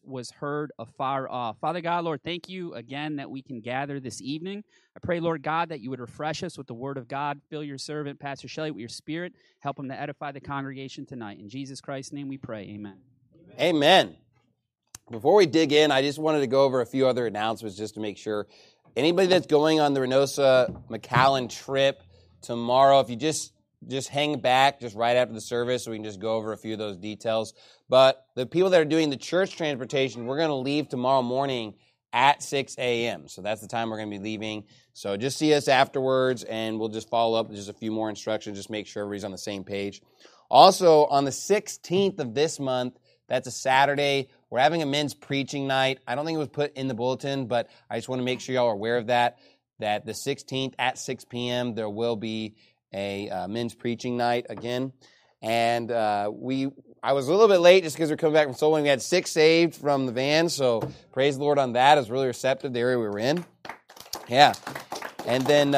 was heard afar off. Father God, Lord, thank you again that we can gather this evening. I pray, Lord God, that you would refresh us with the word of God. Fill your servant, Pastor Shelley, with your spirit. Help him to edify the congregation tonight. In Jesus Christ's name we pray. Amen. Amen. Before we dig in, I just wanted to go over a few other announcements just to make sure. Anybody that's going on the Reynosa McAllen trip tomorrow, if you just hang back just right after the service so we can just go over a few of those details. But the people that are doing the church transportation, we're going to leave tomorrow morning at 6 a.m. So that's the time we're going to be leaving. So just see us afterwards, and we'll just follow up with just a few more instructions, just make sure everybody's on the same page. Also, on the 16th of this month, that's a Saturday, we're having a men's preaching night. I don't think it was put in the bulletin, but I just want to make sure y'all are aware of that the 16th at 6 p.m., there will be a men's preaching night again. And I was a little bit late just because we're coming back from soul winning. We had 6 saved from the van, so praise the Lord on that. It was really receptive, the area we were in. Yeah. And then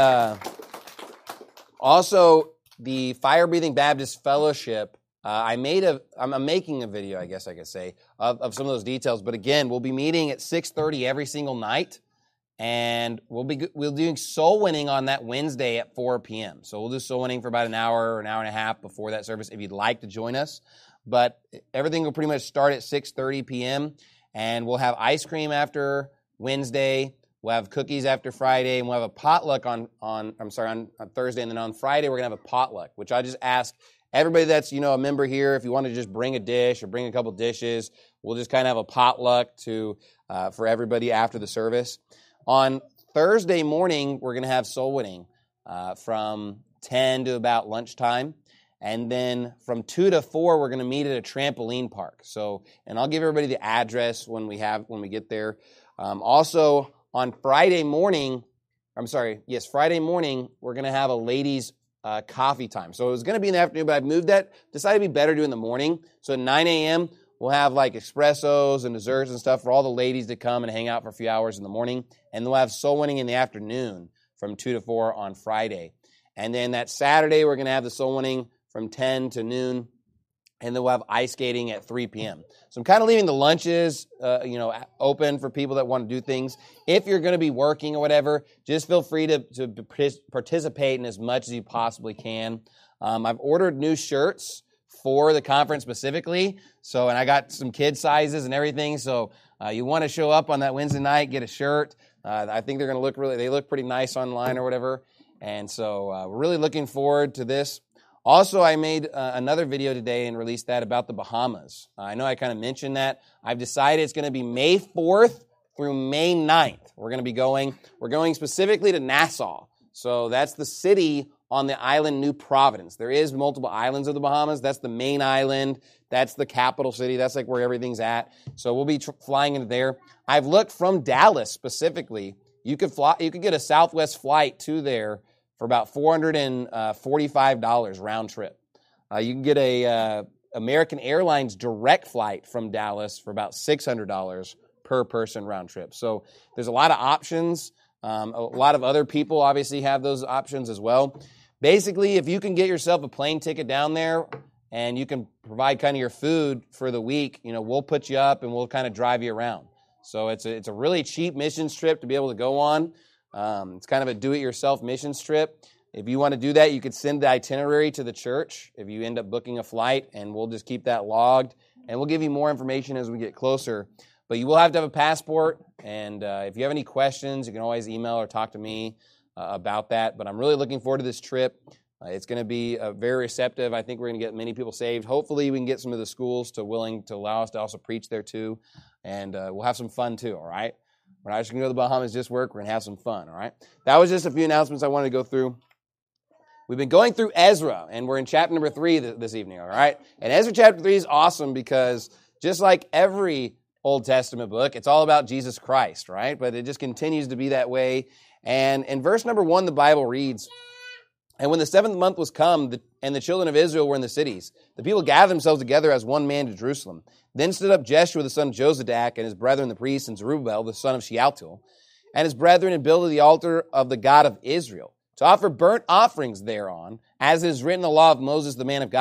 also the Fire Breathing Baptist Fellowship, I'm making a video, I guess I could say, of some of those details. But again, we'll be meeting at 6:30 every single night. And we'll doing soul winning on that Wednesday at 4 p.m. So we'll do soul winning for about an hour or an hour and a half before that service if you'd like to join us. But everything will pretty much start at 6:30 p.m. And we'll have ice cream after Wednesday. We'll have cookies after Friday. And we'll have a potluck on Thursday. And then on Friday, we're going to have a potluck, which I just ask everybody that's, a member here, if you want to just bring a dish or bring a couple dishes, we'll just kind of have a potluck for everybody after the service. On Thursday morning, we're going to have soul winning from 10 to about lunchtime. And then from 2 to 4, we're going to meet at a trampoline park. And I'll give everybody the address when we get there. Also, on Friday morning, Friday morning, we're going to have a ladies' coffee time. So it was going to be in the afternoon, but I've moved that. Decided it'd be better to do in the morning. So at 9 a.m., we'll have like espressos and desserts and stuff for all the ladies to come and hang out for a few hours in the morning. And we'll have soul winning in the afternoon from 2 to 4 on Friday. And then that Saturday, we're going to have the soul winning from 10 to noon. And then we'll have ice skating at 3 p.m. So I'm kind of leaving the lunches, open for people that want to do things. If you're going to be working or whatever, just feel free to participate in as much as you possibly can. I've ordered new shirts for the conference specifically. And I got some kid sizes and everything. So you want to show up on that Wednesday night, get a shirt. I think they're going to they look pretty nice online or whatever. And so we're really looking forward to this. Also, I made another video today and released that about the Bahamas. I know I kind of mentioned that. I've decided it's going to be May 4th through May 9th. We're going specifically to Nassau. So that's the city on the island New Providence. There is multiple islands of the Bahamas. That's the main island. That's the capital city. That's like where everything's at. So we'll be flying into there. I've looked from Dallas specifically. You could get a Southwest flight to there for about $445 round trip. You can get a American Airlines direct flight from Dallas for about $600 per person round trip. So there's a lot of options. A lot of other people obviously have those options as well. Basically, if you can get yourself a plane ticket down there and you can provide kind of your food for the week, we'll put you up and we'll kind of drive you around. So it's a really cheap missions trip to be able to go on. It's kind of a do-it-yourself missions trip. If you want to do that, you could send the itinerary to the church if you end up booking a flight, and we'll just keep that logged. And we'll give you more information as we get closer. But you will have to have a passport, and if you have any questions, you can always email or talk to me about that. But I'm really looking forward to this trip. It's going to be very receptive. I think we're going to get many people saved. Hopefully, we can get some of the schools willing to allow us to also preach there too. And we'll have some fun too, all right? We're not just going to go to the Bahamas just work. We're going to have some fun, all right? That was just a few announcements I wanted to go through. We've been going through Ezra, and we're in chapter number 3 this evening, all right? And Ezra chapter 3 is awesome because just like every Old Testament book, it's all about Jesus Christ, right? But it just continues to be that way. And in verse number 1, the Bible reads, "And when the 7th month was come, and the children of Israel were in the cities, the people gathered themselves together as one man to Jerusalem. Then stood up Jeshua the son of Jozadak, and his brethren the priests, and Zerubbabel the son of Shealtiel, and his brethren, and builded the altar of the God of Israel, to offer burnt offerings thereon, as it is written in the law of Moses the man of God.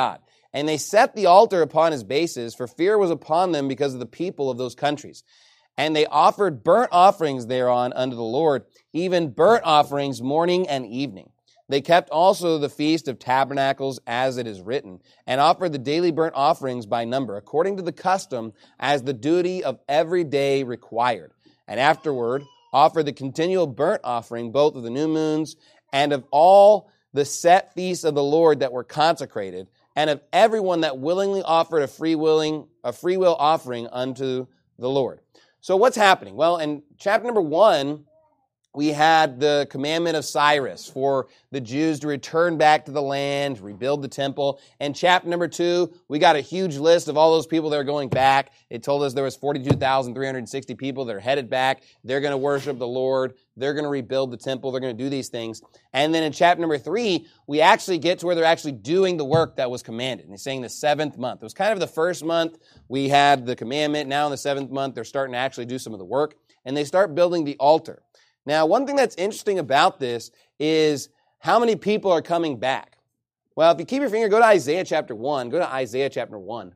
And they set the altar upon his bases, for fear was upon them because of the people of those countries. And they offered burnt offerings thereon unto the Lord, even burnt offerings morning and evening. They kept also the Feast of Tabernacles as it is written, and offered the daily burnt offerings by number, according to the custom, as the duty of every day required. And afterward offered the continual burnt offering, both of the new moons, and of all the set feasts of the Lord that were consecrated, and of everyone that willingly offered a free will offering unto the Lord. So what's happening? Well, in chapter number 1, we had the commandment of Cyrus for the Jews to return back to the land, rebuild the temple. In chapter number 2, we got a huge list of all those people that are going back. It told us there was 42,360 people that are headed back. They're going to worship the Lord. They're going to rebuild the temple. They're going to do these things. And then in chapter number 3, we actually get to where they're actually doing the work that was commanded. And he's saying the 7th month. It was kind of the first month we had the commandment. Now in the 7th month, they're starting to actually do some of the work. And they start building the altar. Now, one thing that's interesting about this is how many people are coming back. Well, if you keep your finger, go to Isaiah chapter 1. Go to Isaiah chapter 1.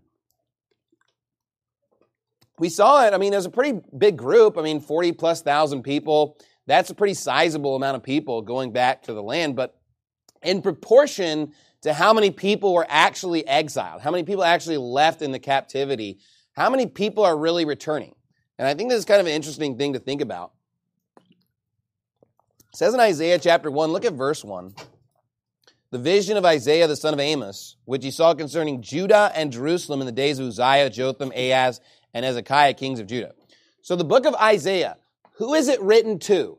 We saw it. I mean, there's a pretty big group. 40+ thousand people. That's a pretty sizable amount of people going back to the land. But in proportion to how many people were actually exiled, how many people actually left in the captivity, how many people are really returning? And I think this is kind of an interesting thing to think about. It says in Isaiah chapter 1, look at verse 1. The vision of Isaiah the son of Amos, which he saw concerning Judah and Jerusalem in the days of Uzziah, Jotham, Ahaz, and Hezekiah, kings of Judah. So the book of Isaiah, who is it written to?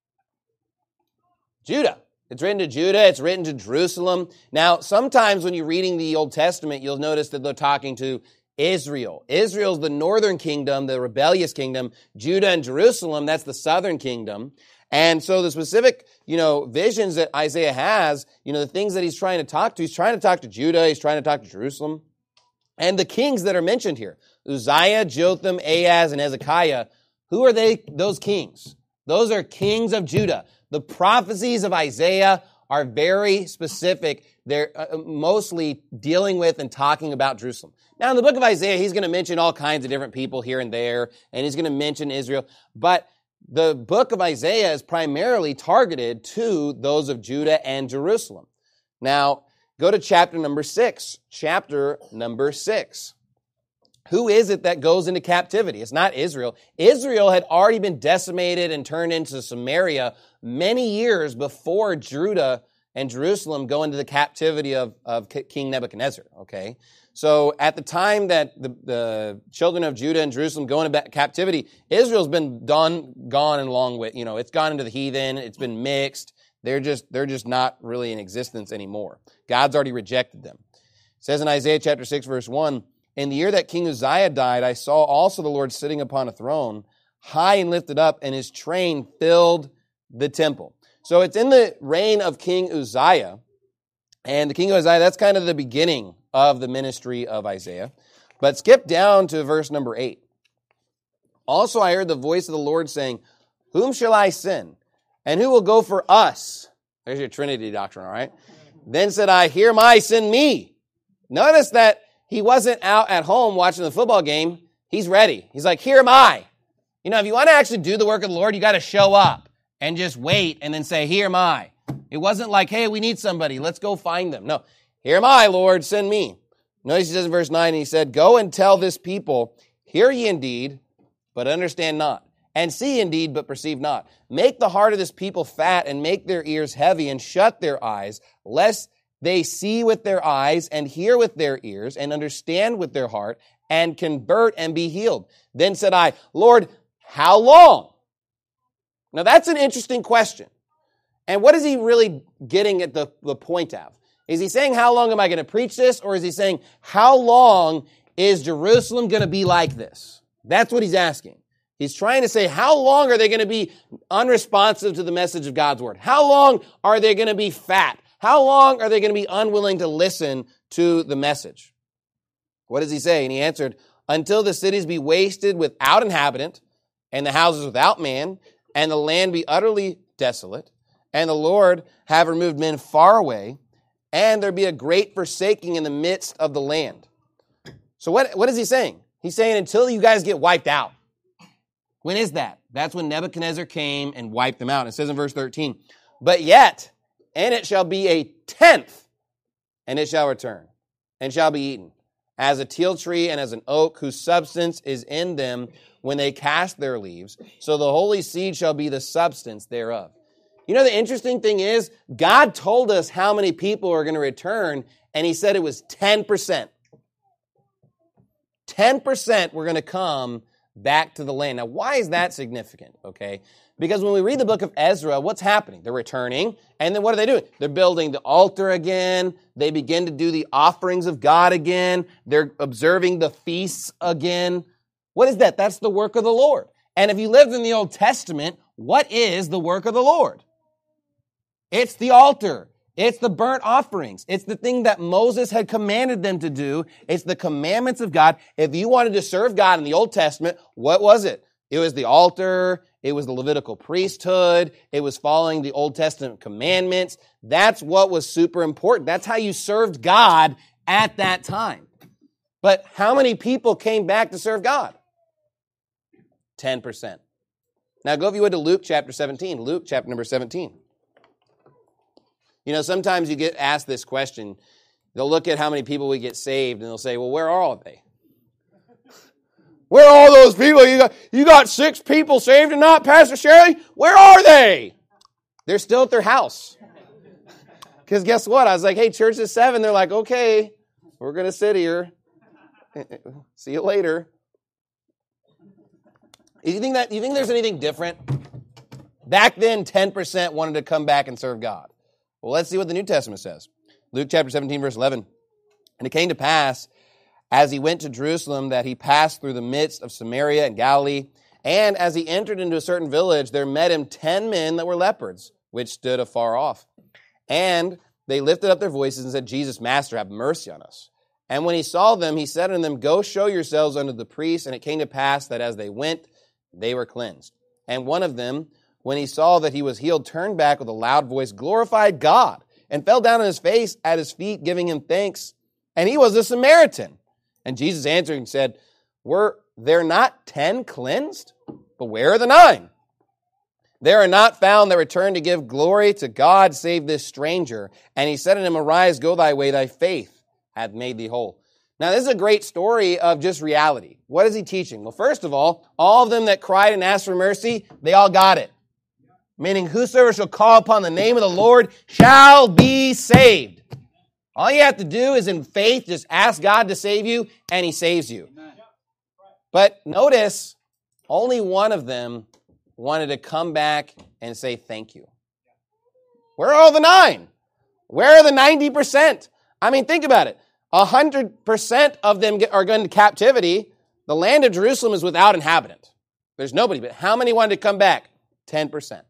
Judah. It's written to Judah. It's written to Jerusalem. Now, sometimes when you're reading the Old Testament, you'll notice that they're talking to Israel. Israel's the northern kingdom, the rebellious kingdom. Judah and Jerusalem, that's the southern kingdom. And so the specific, visions that Isaiah has, the things that he's trying to talk to, he's trying to talk to Judah, he's trying to talk to Jerusalem. And the kings that are mentioned here, Uzziah, Jotham, Ahaz, and Hezekiah, who are they, those kings? Those are kings of Judah. The prophecies of Isaiah are very specific. They're mostly dealing with and talking about Jerusalem. Now, in the book of Isaiah, he's going to mention all kinds of different people here and there, and he's going to mention Israel. But the book of Isaiah is primarily targeted to those of Judah and Jerusalem. Now, go to chapter number 6. Chapter number 6. Who is it that goes into captivity? It's not Israel. Israel had already been decimated and turned into Samaria many years before Judah and Jerusalem go into the captivity of King Nebuchadnezzar, okay? So at the time that the children of Judah and Jerusalem go into captivity, Israel's been gone and long with, it's gone into the heathen, it's been mixed. They're just not really in existence anymore. God's already rejected them. It says in Isaiah chapter 6, verse 1, in the year that King Uzziah died, I saw also the Lord sitting upon a throne, high and lifted up, and his train filled the temple. So it's in the reign of King Uzziah, and the king of Uzziah, that's kind of the beginning of the ministry of Isaiah. But skip down to verse number 8. Also I heard the voice of the Lord saying, whom shall I send? And who will go for us? There's your Trinity doctrine, all right? Then said I, here am I, send me. Notice that he wasn't out at home watching the football game. He's ready. He's like, here am I. If you want to actually do the work of the Lord, you got to show up and just wait and then say, here am I. It wasn't like, hey, we need somebody. Let's go find them. No, here am I, Lord, send me. Notice he says in verse 9, and he said, go and tell this people, hear ye indeed, but understand not. And see indeed, but perceive not. Make the heart of this people fat and make their ears heavy and shut their eyes, lest they see with their eyes and hear with their ears and understand with their heart and convert and be healed. Then said I, Lord, how long? Now that's an interesting question. And what is he really getting at the point of? Is he saying, how long am I going to preach this? Or is he saying, how long is Jerusalem going to be like this? That's what he's asking. He's trying to say, how long are they going to be unresponsive to the message of God's word? How long are they going to be fat? How long are they going to be unwilling to listen to the message? What does he say? And he answered, until the cities be wasted without inhabitant, and the houses without man, and the land be utterly desolate, and the Lord have removed men far away, and there be a great forsaking in the midst of the land. So what is he saying? He's saying until you guys get wiped out. When is that? That's when Nebuchadnezzar came and wiped them out. It says in verse 13, but yet, and it shall be a tenth, and it shall return, and shall be eaten, as a teil tree and as an oak, whose substance is in them when they cast their leaves. So the holy seed shall be the substance thereof. You know, the interesting thing is, God told us how many people are going to return, and he said it was 10%. 10% were going to come back to the land. Now, why is that significant? Okay, because when we read the book of Ezra, what's happening? They're returning, and then what are they doing? They're building the altar again. They begin to do the offerings of God again. They're observing the feasts again. What is that? That's the work of the Lord. And if you lived in the Old Testament, what is the work of the Lord? It's the altar. It's the burnt offerings. It's the thing that Moses had commanded them to do. It's the commandments of God. If you wanted to serve God in the Old Testament, what was it? It was the altar. It was the Levitical priesthood. It was following the Old Testament commandments. That's what was super important. That's how you served God at that time. But how many people came back to serve God? 10%. Now go, if you would, to Luke chapter 17. Luke chapter number 17. You know, sometimes you get asked this question. They'll look at how many people we get saved, and they'll say, well, where are they? Where are all those people? You got 6 people saved and not, Pastor Shirley? Where are they? They're still at their house. Because guess what? I was like, hey, church is 7. They're like, okay, we're going to sit here. See you later. You think there's anything different? Back then, 10% wanted to come back and serve God. Well, let's see what the New Testament says. Luke chapter 17, verse 11. And it came to pass, as he went to Jerusalem, that he passed through the midst of Samaria and Galilee. And as he entered into a certain village, there met him 10 men that were leopards, which stood afar off. And they lifted up their voices and said, Jesus, Master, have mercy on us. And when he saw them, he said unto them, go show yourselves unto the priests. And it came to pass that as they went, they were cleansed. And one of them, when he saw that he was healed, turned back with a loud voice, glorified God, and fell down on his face at his feet, giving him thanks. And he was a Samaritan. And Jesus answering said, were there not 10 cleansed? But where are the 9? There are not found that return to give glory to God, save this stranger. And he said unto him, arise, go thy way, thy faith hath made thee whole. Now, this is a great story of just reality. What is he teaching? Well, first of all of them that cried and asked for mercy, they all got it. Meaning, whosoever shall call upon the name of the Lord shall be saved. All you have to do is in faith just ask God to save you, and he saves you. But notice, only one of them wanted to come back and say thank you. Where are all the 9? Where are the 90%? I mean, think about it. 100% of them are going to captivity. The land of Jerusalem is without inhabitant. There's nobody. But how many wanted to come back? 10%.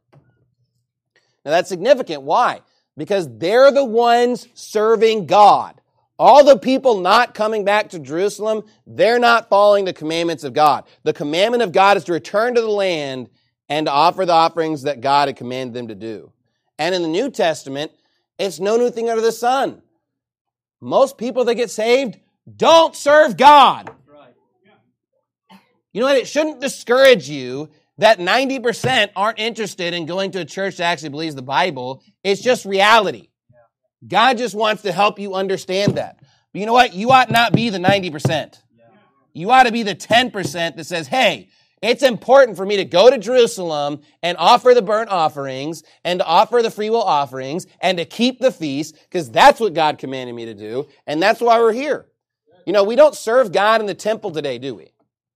Now that's significant. Why? Because they're the ones serving God. All the people not coming back to Jerusalem, they're not following the commandments of God. The commandment of God is to return to the land and to offer the offerings that God had commanded them to do. And in the New Testament, it's no new thing under the sun. Most people that get saved don't serve God. You know what? It shouldn't discourage you that 90% aren't interested in going to a church that actually believes the Bible. It's just reality. God just wants to help you understand that. But you know what? You ought not be the 90%. You ought to be the 10% that says, hey, it's important for me to go to Jerusalem and offer the burnt offerings and to offer the freewill offerings and to keep the feast, because that's what God commanded me to do, and that's why we're here. You know, we don't serve God in the temple today, do we?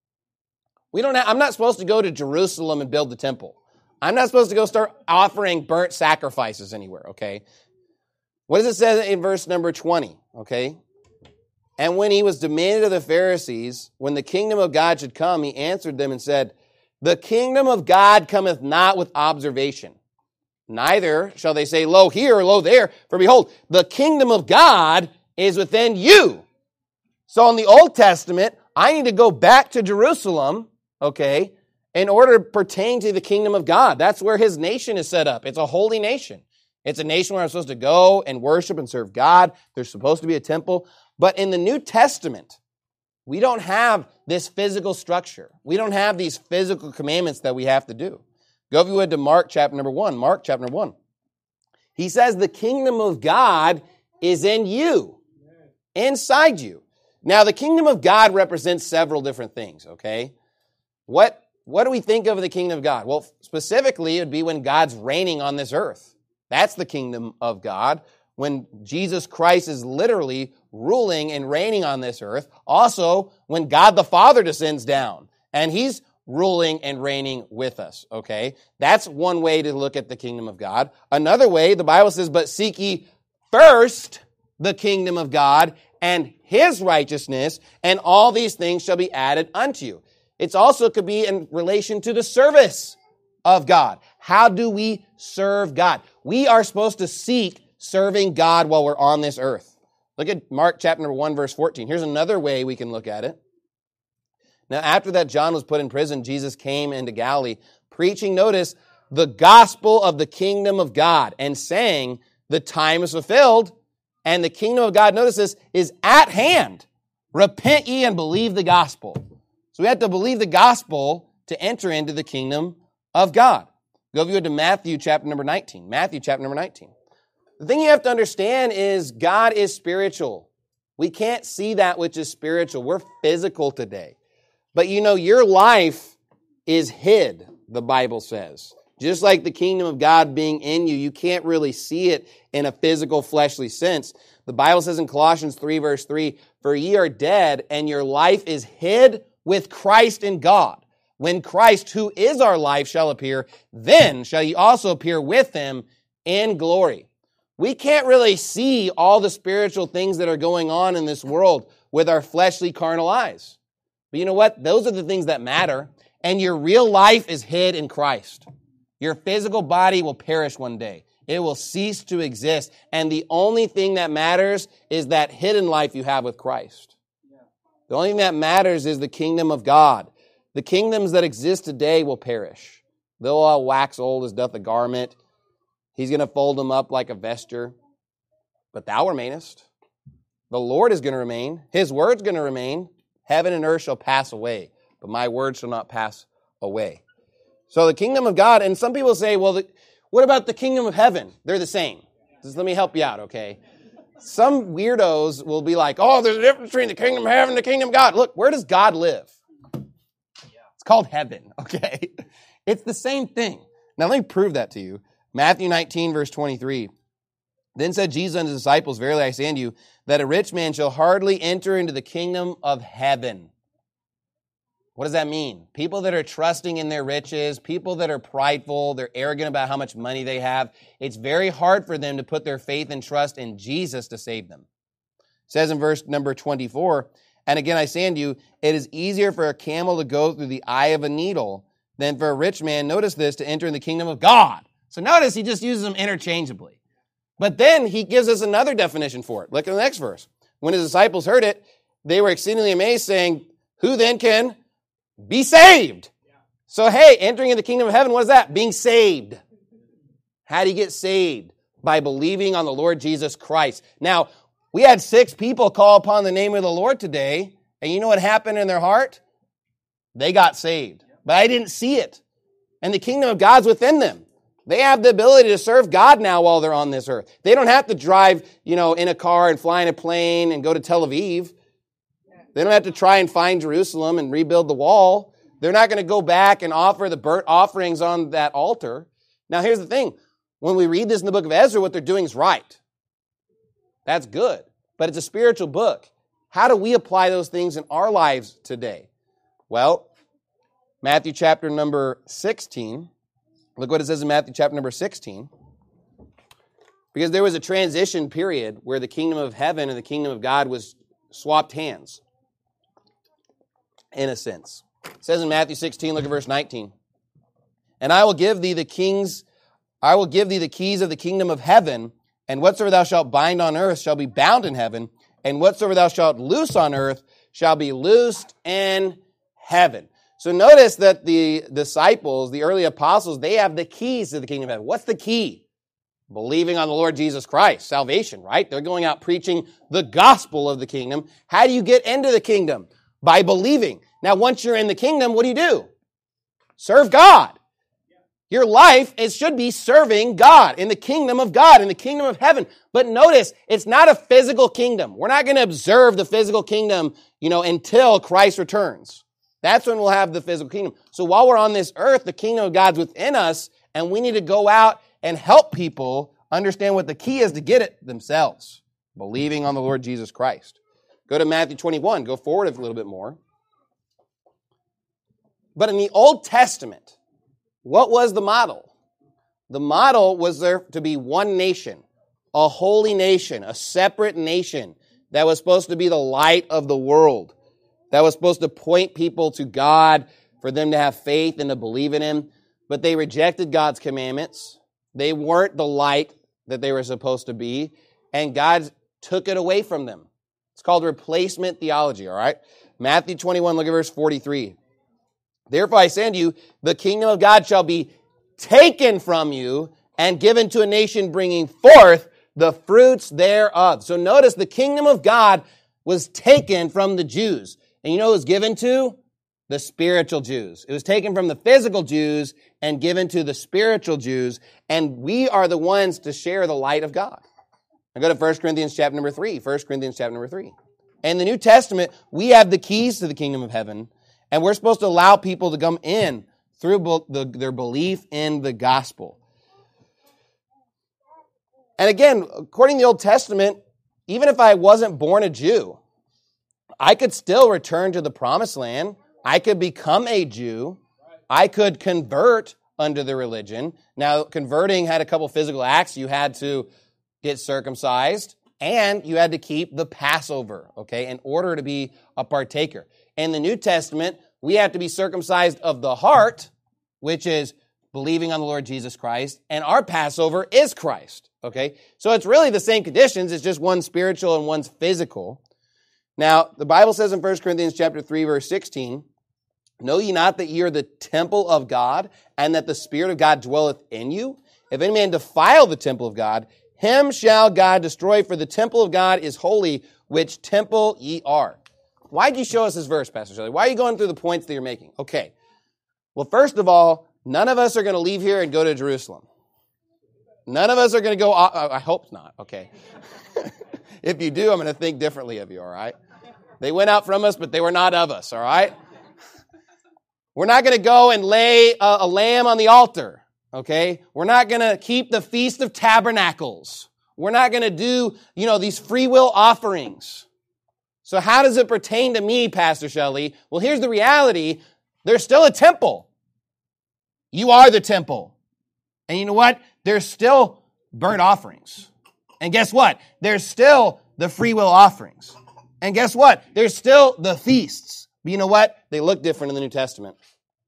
I'm not supposed to go to Jerusalem and build the temple. I'm not supposed to go start offering burnt sacrifices anywhere, okay? What does it say in verse number 20, okay? And when he was demanded of the Pharisees, when the kingdom of God should come, he answered them and said, the kingdom of God cometh not with observation. Neither shall they say, lo here or lo there, for behold, the kingdom of God is within you. So in the Old Testament, I need to go back to Jerusalem, okay, in order to pertain to the kingdom of God. That's where his nation is set up. It's a holy nation. It's a nation where I'm supposed to go and worship and serve God. There's supposed to be a temple. But in the New Testament, we don't have this physical structure. We don't have these physical commandments that we have to do. Go if you would to Mark chapter number 1. Mark chapter 1. He says the kingdom of God is in you, inside you. Now, the kingdom of God represents several different things, okay? What do we think of the kingdom of God? Well, specifically, it would be when God's reigning on this earth. That's the kingdom of God, when Jesus Christ is literally ruling and reigning on this earth. Also, when God the Father descends down, and He's ruling and reigning with us, okay? That's one way to look at the kingdom of God. Another way, the Bible says, but seek ye first the kingdom of God and His righteousness, and all these things shall be added unto you. It also could be in relation to the service of God. How do we serve God? We are supposed to seek serving God while we're on this earth. Look at Mark chapter 1, verse 14. Here's another way we can look at it. Now, after that John was put in prison, Jesus came into Galilee, preaching, notice, the gospel of the kingdom of God, and saying, the time is fulfilled, and the kingdom of God, notice this, is at hand. Repent ye and believe the gospel. So we have to believe the gospel to enter into the kingdom of God. Go if you would to Matthew chapter number 19. Matthew chapter number 19. The thing you have to understand is God is spiritual. We can't see that which is spiritual. We're physical today. But you know, your life is hid, the Bible says. Just like the kingdom of God being in you, you can't really see it in a physical, fleshly sense. The Bible says in Colossians 3, verse 3, for ye are dead, and your life is hid with Christ in God. When Christ, who is our life, shall appear, then shall ye also appear with Him in glory. We can't really see all the spiritual things that are going on in this world with our fleshly, carnal eyes. But you know what? Those are the things that matter. And your real life is hid in Christ. Your physical body will perish one day. It will cease to exist. And the only thing that matters is that hidden life you have with Christ. The only thing that matters is the kingdom of God. The kingdoms that exist today will perish. They'll all wax old as doth a garment. He's going to fold them up like a vesture. But thou remainest. The Lord is going to remain. His word's going to remain. Heaven and earth shall pass away, but my word shall not pass away. So the kingdom of God, and some people say, well, what about the kingdom of heaven? They're the same. Just let me help you out, okay? Some weirdos will be like, oh, there's a difference between the kingdom of heaven and the kingdom of God. Look, where does God live? It's called heaven, okay? It's the same thing. Now let me prove that to you. Matthew 19, verse 23. Then said Jesus unto his disciples, verily I say unto you, that a rich man shall hardly enter into the kingdom of heaven. What does that mean? People that are trusting in their riches, people that are prideful, they're arrogant about how much money they have, it's very hard for them to put their faith and trust in Jesus to save them. It says in verse number 24, and again I say unto you, it is easier for a camel to go through the eye of a needle than for a rich man, notice this, to enter in the kingdom of God. So notice he just uses them interchangeably. But then he gives us another definition for it. Look at the next verse. When his disciples heard it, they were exceedingly amazed, saying, who then can be saved? So hey, entering in the kingdom of heaven, what is that? Being saved. How do you get saved? By believing on the Lord Jesus Christ. Now, we had 6 people call upon the name of the Lord today, and you know what happened in their heart? They got saved. But I didn't see it. And the kingdom of God's within them. They have the ability to serve God now while they're on this earth. They don't have to drive, in a car and fly in a plane and go to Tel Aviv. They don't have to try and find Jerusalem and rebuild the wall. They're not going to go back and offer the burnt offerings on that altar. Now, here's the thing. When we read this in the book of Ezra, what they're doing is right. That's good. But it's a spiritual book. How do we apply those things in our lives today? Well, Matthew chapter number 16. Look what it says in Matthew chapter number 16. Because there was a transition period where the kingdom of heaven and the kingdom of God was swapped hands, in a sense. It says in Matthew 16, look at verse 19. And I will give thee the keys of the kingdom of heaven, and whatsoever thou shalt bind on earth shall be bound in heaven, and whatsoever thou shalt loose on earth shall be loosed in heaven. So notice that the disciples, the early apostles, they have the keys to the kingdom of heaven. What's the key? Believing on the Lord Jesus Christ, salvation, right? They're going out preaching the gospel of the kingdom. How do you get into the kingdom? By believing. Now, once you're in the kingdom, what do? Serve God. Your life, it should be serving God in the kingdom of God, in the kingdom of heaven. But notice, it's not a physical kingdom. We're not going to observe the physical kingdom, until Christ returns. That's when we'll have the physical kingdom. So while we're on this earth, the kingdom of God's within us, and we need to go out and help people understand what the key is to get it themselves. Believing on the Lord Jesus Christ. Go to Matthew 21. Go forward a little bit more. But in the Old Testament, what was the model? The model was there to be one nation, a holy nation, a separate nation that was supposed to be the light of the world, that was supposed to point people to God for them to have faith and to believe in Him. But they rejected God's commandments. They weren't the light that they were supposed to be, and God took it away from them. It's called replacement theology, all right? Matthew 21, look at verse 43. Therefore I say unto you, the kingdom of God shall be taken from you and given to a nation bringing forth the fruits thereof. So notice the kingdom of God was taken from the Jews. And you know who it was given to? The spiritual Jews. It was taken from the physical Jews and given to the spiritual Jews. And we are the ones to share the light of God. Now go to 1 Corinthians chapter number 3. 1 Corinthians chapter number 3. In the New Testament, we have the keys to the kingdom of heaven. And we're supposed to allow people to come in through their belief in the gospel. And again, according to the Old Testament, even if I wasn't born a Jew, I could still return to the promised land. I could become a Jew. I could convert under the religion. Now, converting had a couple physical acts. You had to get circumcised, and you had to keep the Passover, okay, in order to be a partaker. In the New Testament, we have to be circumcised of the heart, which is believing on the Lord Jesus Christ, and our Passover is Christ, okay? So it's really the same conditions, it's just one's spiritual and one's physical. Now, the Bible says in 1 Corinthians chapter 3, verse 16, know ye not that ye are the temple of God, and that the Spirit of God dwelleth in you? If any man defile the temple of God, him shall God destroy, for the temple of God is holy, which temple ye are. Why'd you show us this verse, Pastor Shelley? Why are you going through the points that you're making? Okay. Well, first of all, none of us are going to leave here and go to Jerusalem. None of us are going to go, I hope not, okay. If you do, I'm going to think differently of you, all right? They went out from us, but they were not of us, all right? We're not going to go and lay a lamb on the altar, okay? We're not going to keep the Feast of Tabernacles. We're not going to do, these free will offerings. So how does it pertain to me, Pastor Shelley? Well, here's the reality. There's still a temple. You are the temple. And you know what? There's still burnt offerings. And guess what? There's still the free will offerings. And guess what? There's still the feasts. But you know what? They look different in the New Testament.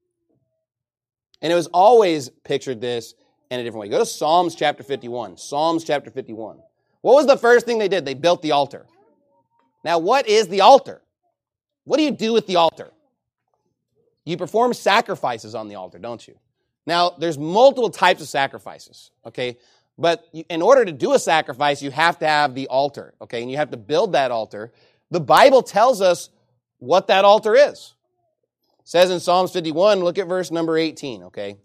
And it was always pictured this in a different way. Go to Psalms chapter 51. Psalms chapter 51. What was the first thing they did? They built the altar. Now, what is the altar? What do you do with the altar? You perform sacrifices on the altar, don't you? Now, there's multiple types of sacrifices, okay? But in order to do a sacrifice, you have to have the altar, okay? And you have to build that altar. The Bible tells us what that altar is. It says in Psalms 51, look at verse number 18, okay?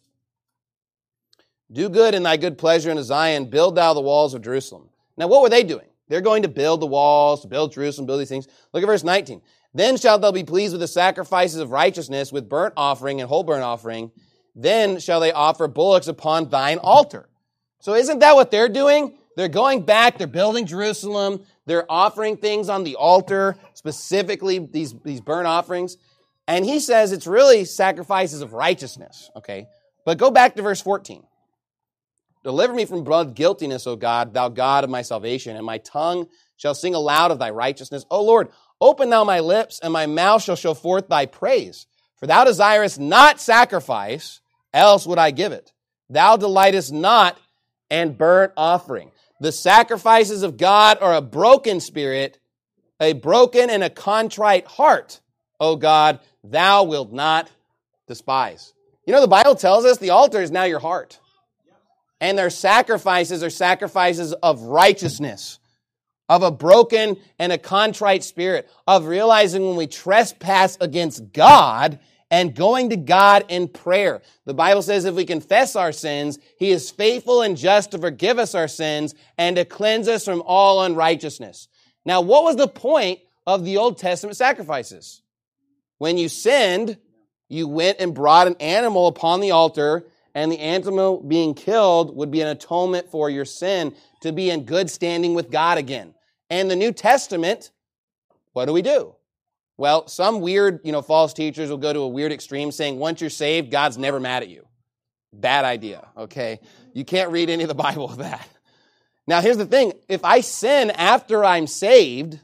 Do good in thy good pleasure unto Zion, build thou the walls of Jerusalem. Now, what were they doing? They're going to build the walls, to build Jerusalem, build these things. Look at verse 19. Then shalt thou be pleased with the sacrifices of righteousness, with burnt offering and whole burnt offering. Then shall they offer bullocks upon thine altar. So isn't that what they're doing? They're going back, they're building Jerusalem, they're offering things on the altar, specifically these burnt offerings. And he says it's really sacrifices of righteousness, okay? But go back to verse 14. Deliver me from blood guiltiness, O God, thou God of my salvation, and my tongue shall sing aloud of thy righteousness. O Lord, open thou my lips, and my mouth shall show forth thy praise. For thou desirest not sacrifice, else would I give it. Thou delightest not in burnt offering. The sacrifices of God are a broken spirit, a broken and a contrite heart, O God, thou wilt not despise. You know, the Bible tells us the altar is now your heart. And their sacrifices are sacrifices of righteousness, of a broken and a contrite spirit, of realizing when we trespass against God and going to God in prayer. The Bible says if we confess our sins, He is faithful and just to forgive us our sins and to cleanse us from all unrighteousness. Now, what was the point of the Old Testament sacrifices? When you sinned, you went and brought an animal upon the altar, and the animal being killed would be an atonement for your sin, to be in good standing with God again. And the New Testament, what do? Well, some weird, false teachers will go to a weird extreme saying once you're saved, God's never mad at you. Bad idea, okay? You can't read any of the Bible with that. Now, here's the thing. If I sin after I'm saved,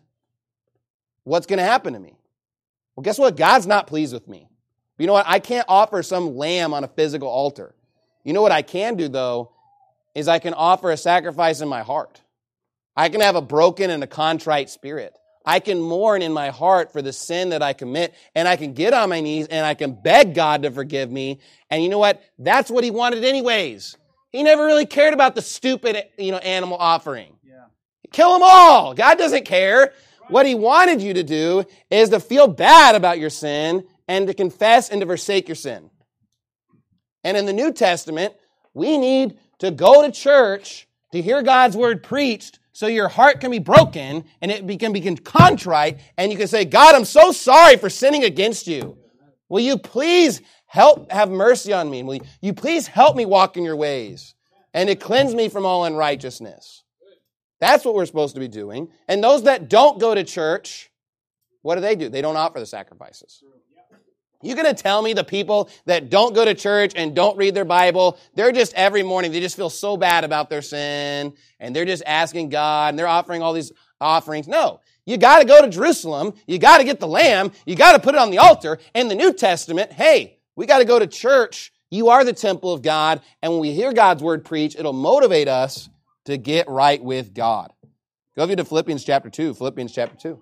what's going to happen to me? Well, guess what? God's not pleased with me. You know what? I can't offer some lamb on a physical altar. You know what I can do, though, is I can offer a sacrifice in my heart. I can have a broken and a contrite spirit. I can mourn in my heart for the sin that I commit, and I can get on my knees, and I can beg God to forgive me. And you know what? That's what He wanted anyways. He never really cared about the stupid, animal offering. Yeah. Kill them all. God doesn't care. Right. What He wanted you to do is to feel bad about your sin and to confess and to forsake your sin. And in the New Testament, we need to go to church to hear God's word preached so your heart can be broken and it can be contrite and you can say, God, I'm so sorry for sinning against you. Will you please have mercy on me? Will you please help me walk in your ways and to cleanse me from all unrighteousness? That's what we're supposed to be doing. And those that don't go to church, what do? They don't offer the sacrifices. You going to tell me the people that don't go to church and don't read their Bible, they're just every morning, they just feel so bad about their sin, and they're just asking God, and they're offering all these offerings. No. You got to go to Jerusalem. You got to get the lamb. You got to put it on the altar. In the New Testament, hey, we got to go to church. You are the temple of God, and when we hear God's word preached, it'll motivate us to get right with God. Go to Philippians chapter 2. Philippians chapter 2.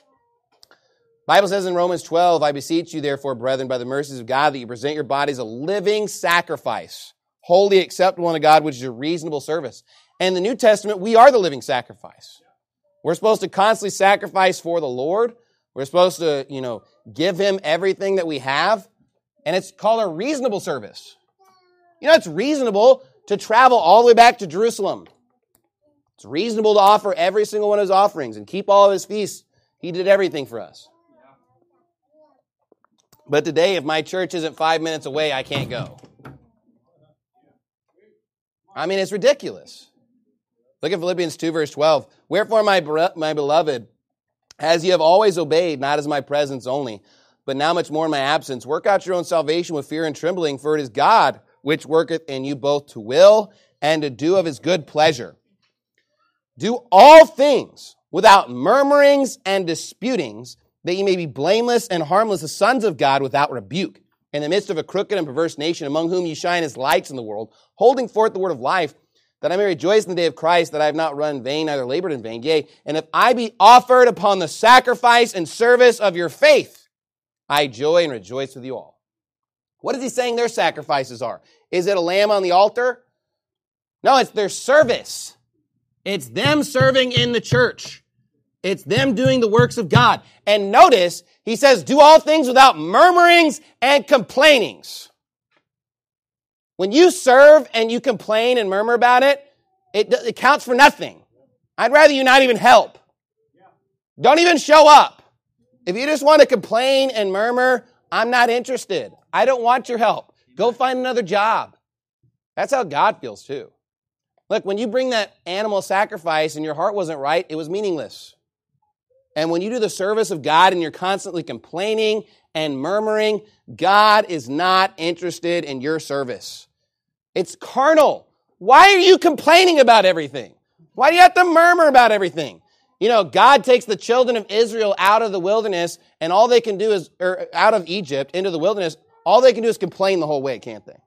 Bible says in Romans 12, I beseech you, therefore, brethren, by the mercies of God, that you present your bodies a living sacrifice, wholly acceptable unto God, which is your reasonable service. And in the New Testament, we are the living sacrifice. We're supposed to constantly sacrifice for the Lord. We're supposed to, give Him everything that we have. And it's called a reasonable service. It's reasonable to travel all the way back to Jerusalem. It's reasonable to offer every single one of His offerings and keep all of His feasts. He did everything for us. But today, if my church isn't 5 minutes away, I can't go. It's ridiculous. Look at Philippians 2, verse 12. Wherefore, my beloved, as ye have always obeyed, not as my presence only, but now much more in my absence, work out your own salvation with fear and trembling, for it is God which worketh in you both to will and to do of His good pleasure. Do all things without murmurings and disputings, that ye may be blameless and harmless, the sons of God without rebuke, in the midst of a crooked and perverse nation, among whom ye shine as lights in the world, holding forth the word of life, that I may rejoice in the day of Christ, that I have not run in vain, neither labored in vain. Yea, and if I be offered upon the sacrifice and service of your faith, I joy and rejoice with you all. What is he saying their sacrifices are? Is it a lamb on the altar? No, it's their service. It's them serving in the church. It's them doing the works of God. And notice, he says, do all things without murmurings and complainings. When you serve and you complain and murmur about it, it counts for nothing. I'd rather you not even help. Don't even show up. If you just want to complain and murmur, I'm not interested. I don't want your help. Go find another job. That's how God feels too. Look, when you bring that animal sacrifice and your heart wasn't right, it was meaningless. And when you do the service of God and you're constantly complaining and murmuring, God is not interested in your service. It's carnal. Why are you complaining about everything? Why do you have to murmur about everything? God takes the children of Israel out of the wilderness and all they can do is, or out of Egypt into the wilderness, all they can do is complain the whole way, can't they?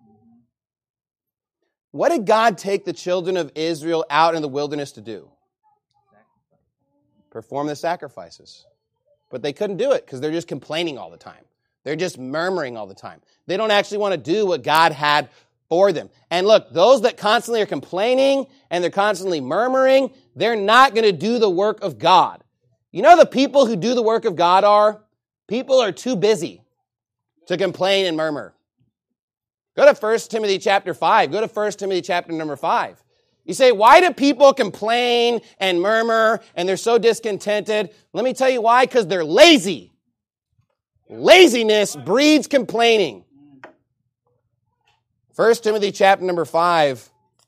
What did God take the children of Israel out in the wilderness to do? Perform the sacrifices. But they couldn't do it because they're just complaining all the time. They're just murmuring all the time. They don't actually want to do what God had for them. And look, those that constantly are complaining and they're constantly murmuring, they're not going to do the work of God. You know the people who do the work of God are? People are too busy to complain and murmur. Go to 1 Timothy chapter 5. Go to 1 Timothy chapter number 5. You say, why do people complain and murmur and they're so discontented? Let me tell you why, because they're lazy. Laziness breeds complaining. 1 Timothy chapter number 5.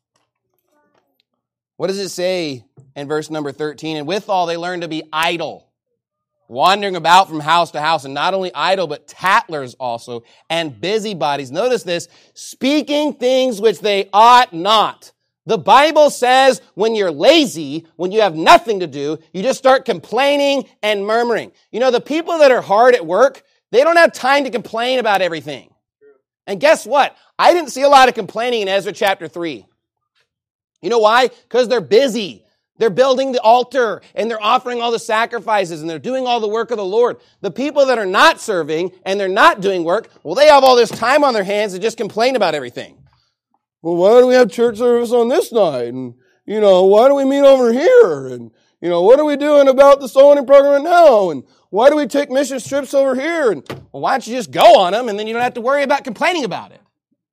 What does it say in verse number 13? And withal they learn to be idle, wandering about from house to house, and not only idle, but tattlers also, and busybodies. Notice this, speaking things which they ought not. The Bible says when you're lazy, when you have nothing to do, you just start complaining and murmuring. You know, the people that are hard at work, they don't have time to complain about everything. And guess what? I didn't see a lot of complaining in Ezra chapter 3. You know why? Because they're busy. They're building the altar and they're offering all the sacrifices and they're doing all the work of the Lord. The people that are not serving and they're not doing work, well, they have all this time on their hands to just complain about everything. Well, why do we have church service on this night? And, why do we meet over here? And, what are we doing about the soul winning program now? And why do we take mission trips over here? And, well, why don't you just go on them and then you don't have to worry about complaining about it?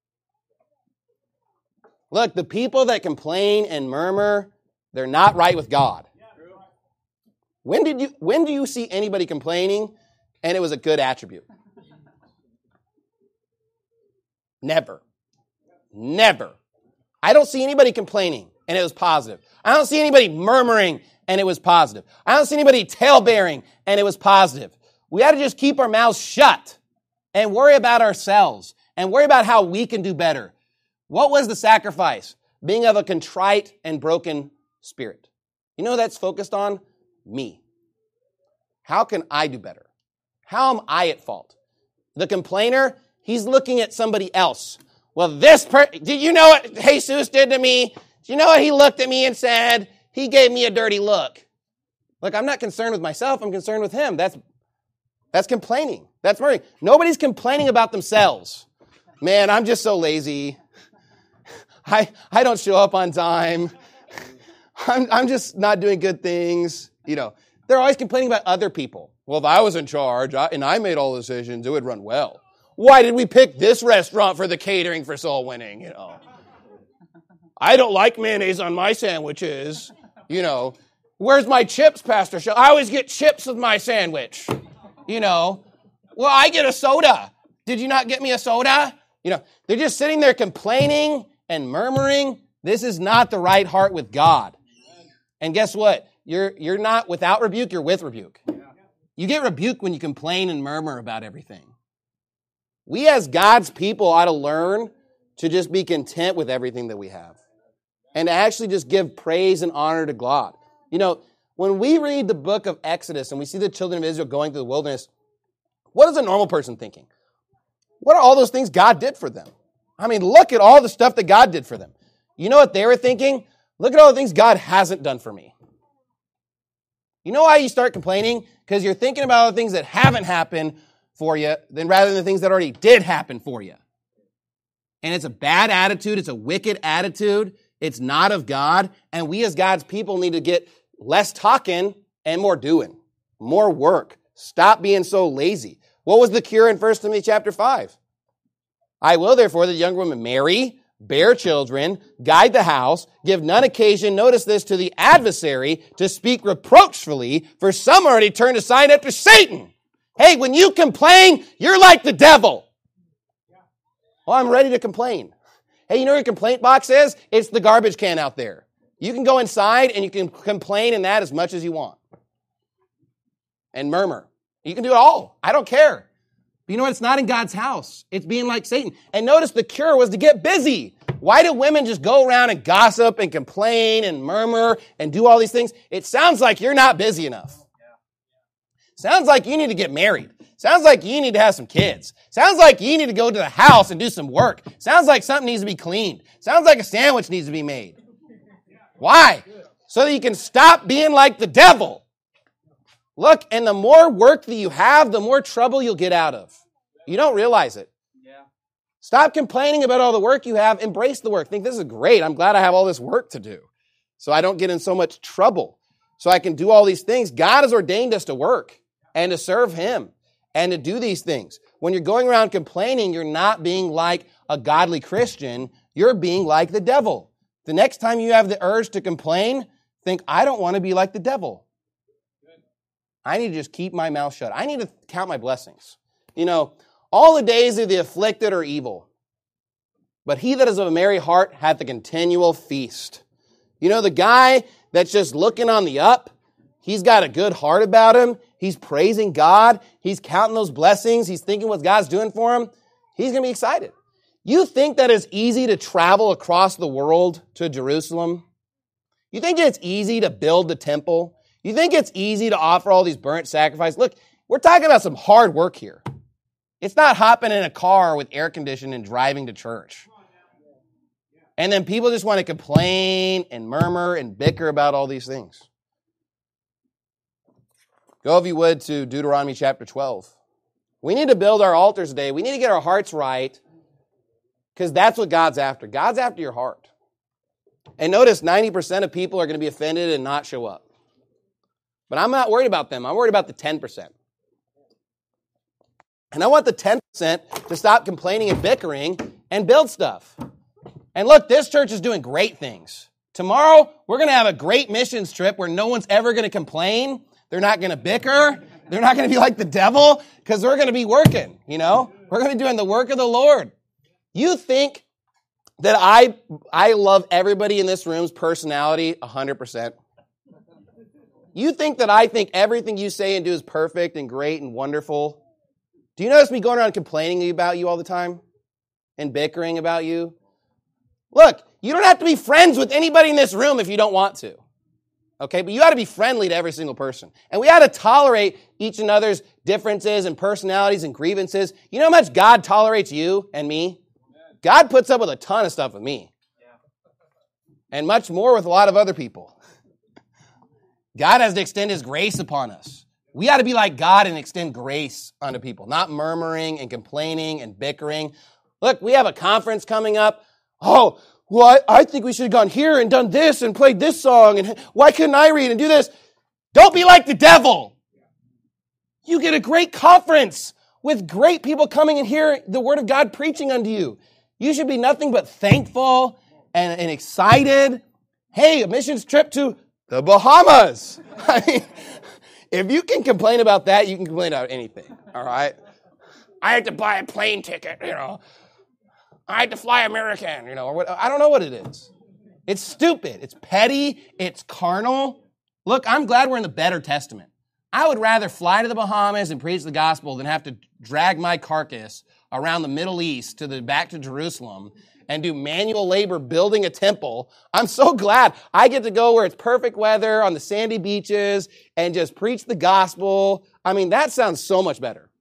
Look, the people that complain and murmur, they're not right with God. When do you see anybody complaining and it was a good attribute? Never. Never. I don't see anybody complaining and it was positive. I don't see anybody murmuring and it was positive. I don't see anybody tailbearing and it was positive. We ought to just keep our mouths shut and worry about ourselves and worry about how we can do better. What was the sacrifice? Being of a contrite and broken spirit. You know that's focused on? Me. How can I do better? How am I at fault? The complainer, he's looking at somebody else. Well, did you know what Jesus did to me? Do you know what he looked at me and said? He gave me a dirty look. Look, I'm not concerned with myself. I'm concerned with him. That's complaining. That's murmuring. Nobody's complaining about themselves. Man, I'm just so lazy. I don't show up on time. I'm just not doing good things. They're always complaining about other people. Well, if I was in charge and I made all the decisions, it would run well. Why did we pick this restaurant for the catering for soul winning? I don't like mayonnaise on my sandwiches. Where's my chips, Pastor Shell? I always get chips with my sandwich. Well, I get a soda. Did you not get me a soda? They're just sitting there complaining and murmuring. This is not the right heart with God. And guess what? You're not without rebuke, you're with rebuke. You get rebuked when you complain and murmur about everything. We as God's people ought to learn to just be content with everything that we have. And to actually just give praise and honor to God. When we read the book of Exodus and we see the children of Israel going through the wilderness, what is a normal person thinking? What are all those things God did for them? I mean, look at all the stuff that God did for them. You know what they were thinking? Look at all the things God hasn't done for me. You know why you start complaining? Because you're thinking about all the things that haven't happened for you rather than the things that already did happen for you. And it's a bad attitude. It's a wicked attitude. It's not of God. And we as God's people need to get less talking and more doing. More work. Stop being so lazy. What was the cure in 1 Timothy chapter 5? I will therefore that the young women marry, bear children, guide the house, give none occasion, notice this, to the adversary to speak reproachfully, for some already turned aside after Satan. Hey, when you complain, you're like the devil. Well, I'm ready to complain. Hey, you know what your complaint box is? It's the garbage can out there. You can go inside and you can complain in that as much as you want. And murmur. You can do it all. I don't care. But you know what? It's not in God's house. It's being like Satan. And notice the cure was to get busy. Why do women just go around and gossip and complain and murmur and do all these things? It sounds like you're not busy enough. Sounds like you need to get married. Sounds like you need to have some kids. Sounds like you need to go to the house and do some work. Sounds like something needs to be cleaned. Sounds like a sandwich needs to be made. Why? So that you can stop being like the devil. Look, and the more work that you have, the more trouble you'll get out of. You don't realize it. Stop complaining about all the work you have. Embrace the work. Think, this is great. I'm glad I have all this work to do so I don't get in so much trouble, so I can do all these things. God has ordained us to work and to serve him and to do these things. When you're going around complaining, you're not being like a godly Christian. You're being like the devil. The next time you have the urge to complain, think, I don't want to be like the devil. I need to just keep my mouth shut. I need to count my blessings. You know, all the days of the afflicted are evil, but he that is of a merry heart hath a continual feast. You know, the guy that's just looking on the up, he's got a good heart about him. He's praising God. He's counting those blessings. He's thinking what God's doing for him. He's going to be excited. You think that it's easy to travel across the world to Jerusalem? You think it's easy to build the temple? You think it's easy to offer all these burnt sacrifices? Look, we're talking about some hard work here. It's not hopping in a car with air conditioning and driving to church. And then people just want to complain and murmur and bicker about all these things. Go, if you would, to Deuteronomy chapter 12. We need to build our altars today. We need to get our hearts right, because that's what God's after. God's after your heart. And notice 90% of people are going to be offended and not show up. But I'm not worried about them. I'm worried about the 10%. And I want the 10% to stop complaining and bickering and build stuff. And look, this church is doing great things. Tomorrow, we're going to have a great missions trip where no one's ever going to complain. They're not going to bicker. They're not going to be like the devil, because we're going to be working, you know? We're going to be doing the work of the Lord. You think that I love everybody in this room's personality 100%? You think that I think everything you say and do is perfect and great and wonderful? Do you notice me going around complaining about you all the time and bickering about you? Look, you don't have to be friends with anybody in this room if you don't want to. Okay, but you ought to be friendly to every single person. And we ought to tolerate each another's differences and personalities and grievances. You know how much God tolerates you and me? God puts up with a ton of stuff with me. And much more with a lot of other people. God has to extend his grace upon us. We ought to be like God and extend grace unto people, not murmuring and complaining and bickering. Look, we have a conference coming up. Oh, well, I think we should have gone here and done this and played this song. And why couldn't I read and do this? Don't be like the devil. You get a great conference with great people coming and hear the word of God preaching unto you. You should be nothing but thankful and excited. Hey, a missions trip to the Bahamas. I mean, if you can complain about that, you can complain about anything, all right? I had to buy a plane ticket, you know. I had to fly American, you know, or what, I don't know what it is. It's stupid. It's petty. It's carnal. Look, I'm glad we're in the better testament. I would rather fly to the Bahamas and preach the gospel than have to drag my carcass around the Middle East back to Jerusalem and do manual labor building a temple. I'm so glad I get to go where it's perfect weather on the sandy beaches and just preach the gospel. I mean, that sounds so much better.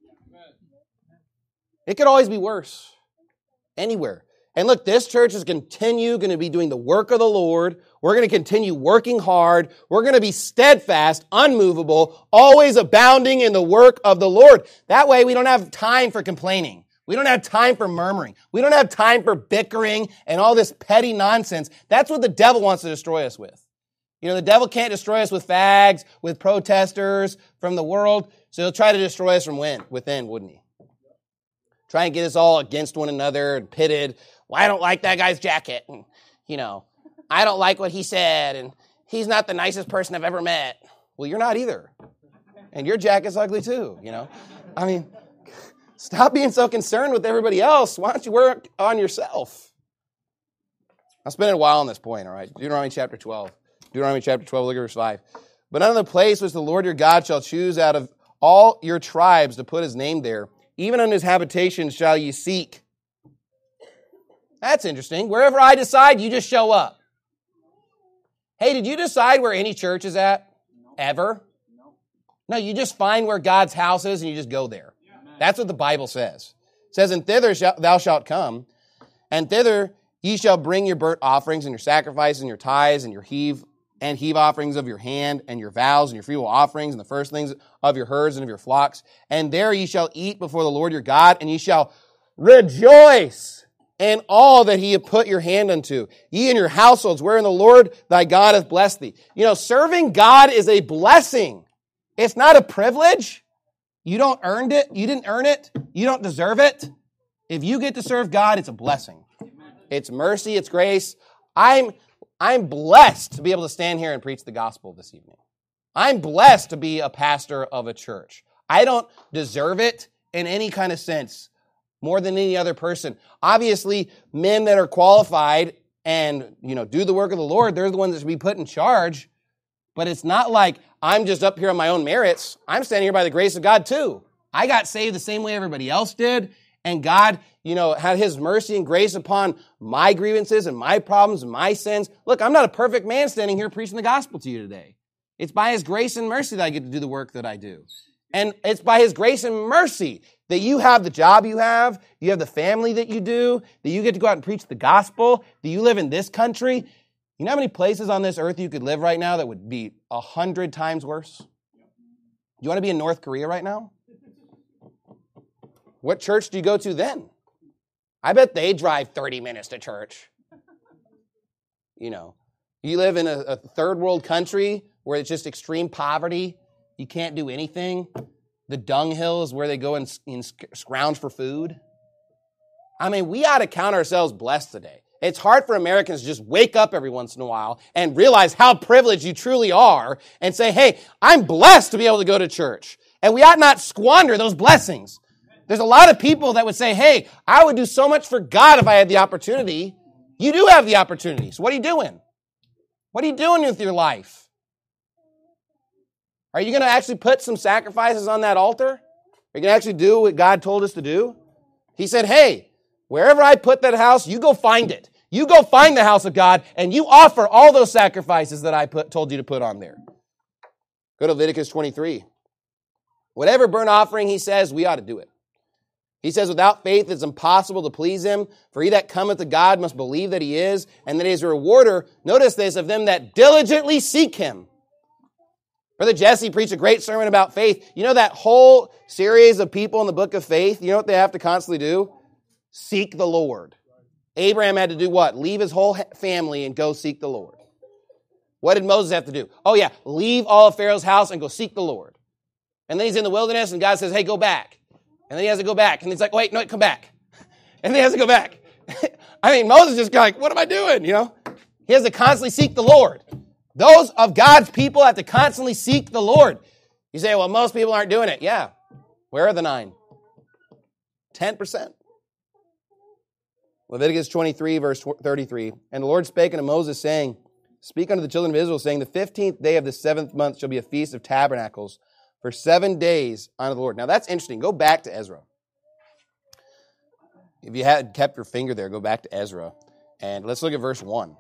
It could always be worse. Anywhere. And look, this church is going to be doing the work of the Lord. We're going to continue working hard. We're going to be steadfast, unmovable, always abounding in the work of the Lord. That way we don't have time for complaining. We don't have time for murmuring. We don't have time for bickering and all this petty nonsense. That's what the devil wants to destroy us with. You know, the devil can't destroy us with fags, with protesters from the world, so he'll try to destroy us from within, wouldn't he? Try and get us all against one another and pitted. Well, I don't like that guy's jacket. And, you know, I don't like what he said. And he's not the nicest person I've ever met. Well, you're not either. And your jacket's ugly too, you know. I mean, stop being so concerned with everybody else. Why don't you work on yourself? I'm spending a while on this point, all right? Deuteronomy chapter 12. Deuteronomy chapter 12, look at verse 5. But unto the place which the Lord your God shall choose out of all your tribes to put his name there, even unto his habitation shall ye seek. That's interesting. Wherever I decide, you just show up. Hey, did you decide where any church is at? Ever? No, you just find where God's house is and you just go there. That's what the Bible says. It says, and thither thou shalt come, and thither ye shall bring your burnt offerings and your sacrifices and your tithes and your heave offerings of your hand, and your vows, and your freewill offerings, and the firstlings of your herds and of your flocks. And there ye shall eat before the Lord your God, and ye shall Rejoice in all that he hath put your hand unto. Ye and your households, wherein the Lord thy God hath blessed thee. You know, serving God is a blessing. It's not a privilege. You don't earn it. You didn't earn it. You don't deserve it. If you get to serve God, it's a blessing. It's mercy. It's grace. I'm blessed to be able to stand here and preach the gospel this evening. I'm blessed to be a pastor of a church. I don't deserve it in any kind of sense more than any other person. Obviously, men that are qualified and, do the work of the Lord, they're the ones that should be put in charge. But it's not like I'm just up here on my own merits. I'm standing here by the grace of God too. I got saved the same way everybody else did. And God, had his mercy and grace upon my grievances and my problems and my sins. Look, I'm not a perfect man standing here preaching the gospel to you today. It's by his grace and mercy that I get to do the work that I do. And it's by his grace and mercy that you have the job you have the family that you do, that you get to go out and preach the gospel, that you live in this country. You know how many places on this earth you could live right now that would be 100 times worse? You want to be in North Korea right now? What church do you go to then? I bet they drive 30 minutes to church. You live in a third world country where it's just extreme poverty. You can't do anything. The dunghill is where they go and scrounge for food. I mean, we ought to count ourselves blessed today. It's hard for Americans to just wake up every once in a while and realize how privileged you truly are and say, hey, I'm blessed to be able to go to church. And we ought not squander those blessings. There's a lot of people that would say, hey, I would do so much for God if I had the opportunity. You do have the opportunity. So what are you doing? What are you doing with your life? Are you going to actually put some sacrifices on that altar? Are you going to actually do what God told us to do? He said, hey, wherever I put that house, you go find it. You go find the house of God, and you offer all those sacrifices that I told you to put on there. Go to Leviticus 23. Whatever burnt offering he says, we ought to do it. He says, without faith it's impossible to please him, for he that cometh to God must believe that he is, and that he is a rewarder, notice this, of them that diligently seek him. Brother Jesse preached a great sermon about faith. You know that whole series of people in the book of faith, you know what they have to constantly do? Seek the Lord. Abraham had to do what? Leave his whole family and go seek the Lord. What did Moses have to do? Oh yeah, leave all of Pharaoh's house and go seek the Lord. And then he's in the wilderness and God says, hey, go back. And then he has to go back. And he's like, wait, no, come back. And then he has to go back. I mean, Moses just kind of like, what am I doing? He has to constantly seek the Lord. Those of God's people have to constantly seek the Lord. You say, well, most people aren't doing it. Yeah. Where are the 9? 10%. Leviticus 23, verse 33. And the Lord spake unto Moses, saying, speak unto the children of Israel, saying, the 15th day of the 7th month shall be a feast of tabernacles, for 7 days unto the Lord. Now that's interesting. Go back to Ezra. If you had kept your finger there, go back to Ezra. And let's look at verse 1.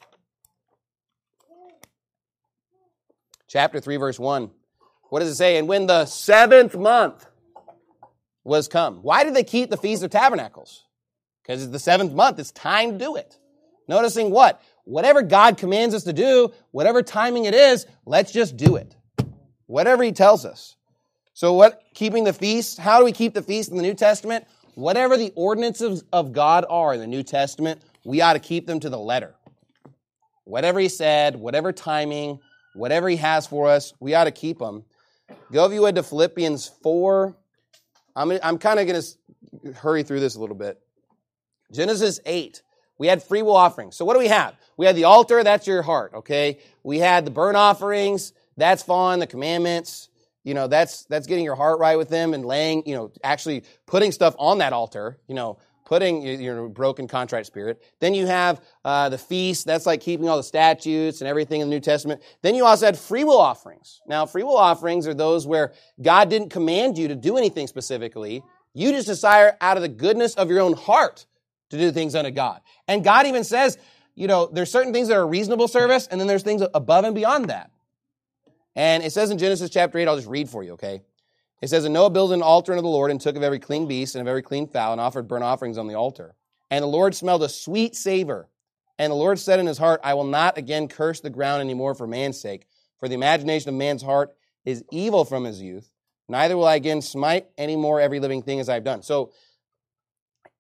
Chapter 3, verse 1. What does it say? And when the 7th month was come. Why did they keep the Feast of Tabernacles? Because it's the 7th month. It's time to do it. Noticing what? Whatever God commands us to do, whatever timing it is, let's just do it. Whatever he tells us. So keeping the feast, how do we keep the feast in the New Testament? Whatever the ordinances of God are in the New Testament, we ought to keep them to the letter. Whatever he said, whatever timing, whatever he has for us, we ought to keep them. Go if you would to Philippians 4. I'm kind of going to hurry through this a little bit. Genesis 8. We had free will offerings. So what do we have? We had the altar, that's your heart, okay? We had the burnt offerings. That's fun, the commandments, that's getting your heart right with them and laying, actually putting stuff on that altar, putting your broken, contrite spirit. Then you have the feast, that's like keeping all the statutes and everything in the New Testament. Then you also had free will offerings. Now, free will offerings are those where God didn't command you to do anything specifically. You just desire out of the goodness of your own heart to do things unto God. And God even says, there's certain things that are reasonable service, and then there's things above and beyond that. And it says in Genesis chapter 8, I'll just read for you, okay? It says, and Noah built an altar unto the Lord and took of every clean beast and of every clean fowl and offered burnt offerings on the altar. And the Lord smelled a sweet savor. And the Lord said in his heart, I will not again curse the ground anymore for man's sake, for the imagination of man's heart is evil from his youth. Neither will I again smite any more every living thing as I have done. So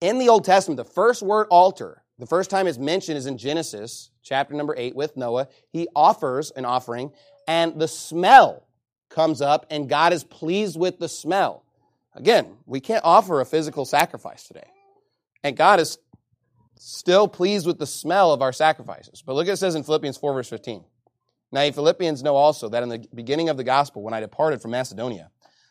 In the Old Testament, the first word altar, the first time it's mentioned is in Genesis, chapter number 8, with Noah. He offers an offering, and the smell comes up, and God is pleased with the smell. Again, we can't offer a physical sacrifice today. And God is still pleased with the smell of our sacrifices. But look at it says in Philippians 4, verse 15. Now, you Philippians know also that in the beginning of the gospel, when I departed from Macedonia,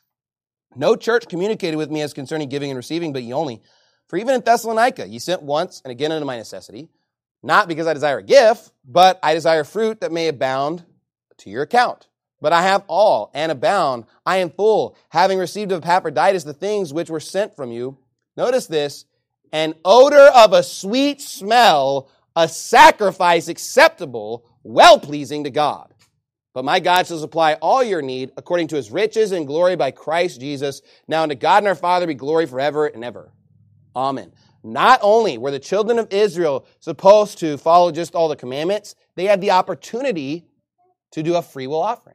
no church communicated with me as concerning giving and receiving, but ye only. For even in Thessalonica, ye sent once and again unto my necessity, not because I desire a gift, but I desire fruit that may abound to your account. But I have all and abound. I am full, having received of Epaphroditus the things which were sent from you. Notice this, an odor of a sweet smell, a sacrifice acceptable, well-pleasing to God. But my God shall supply all your need according to his riches and glory by Christ Jesus. Now unto God and our Father be glory forever and ever. Amen. Not only were the children of Israel supposed to follow just all the commandments, they had the opportunity to do a free will offering.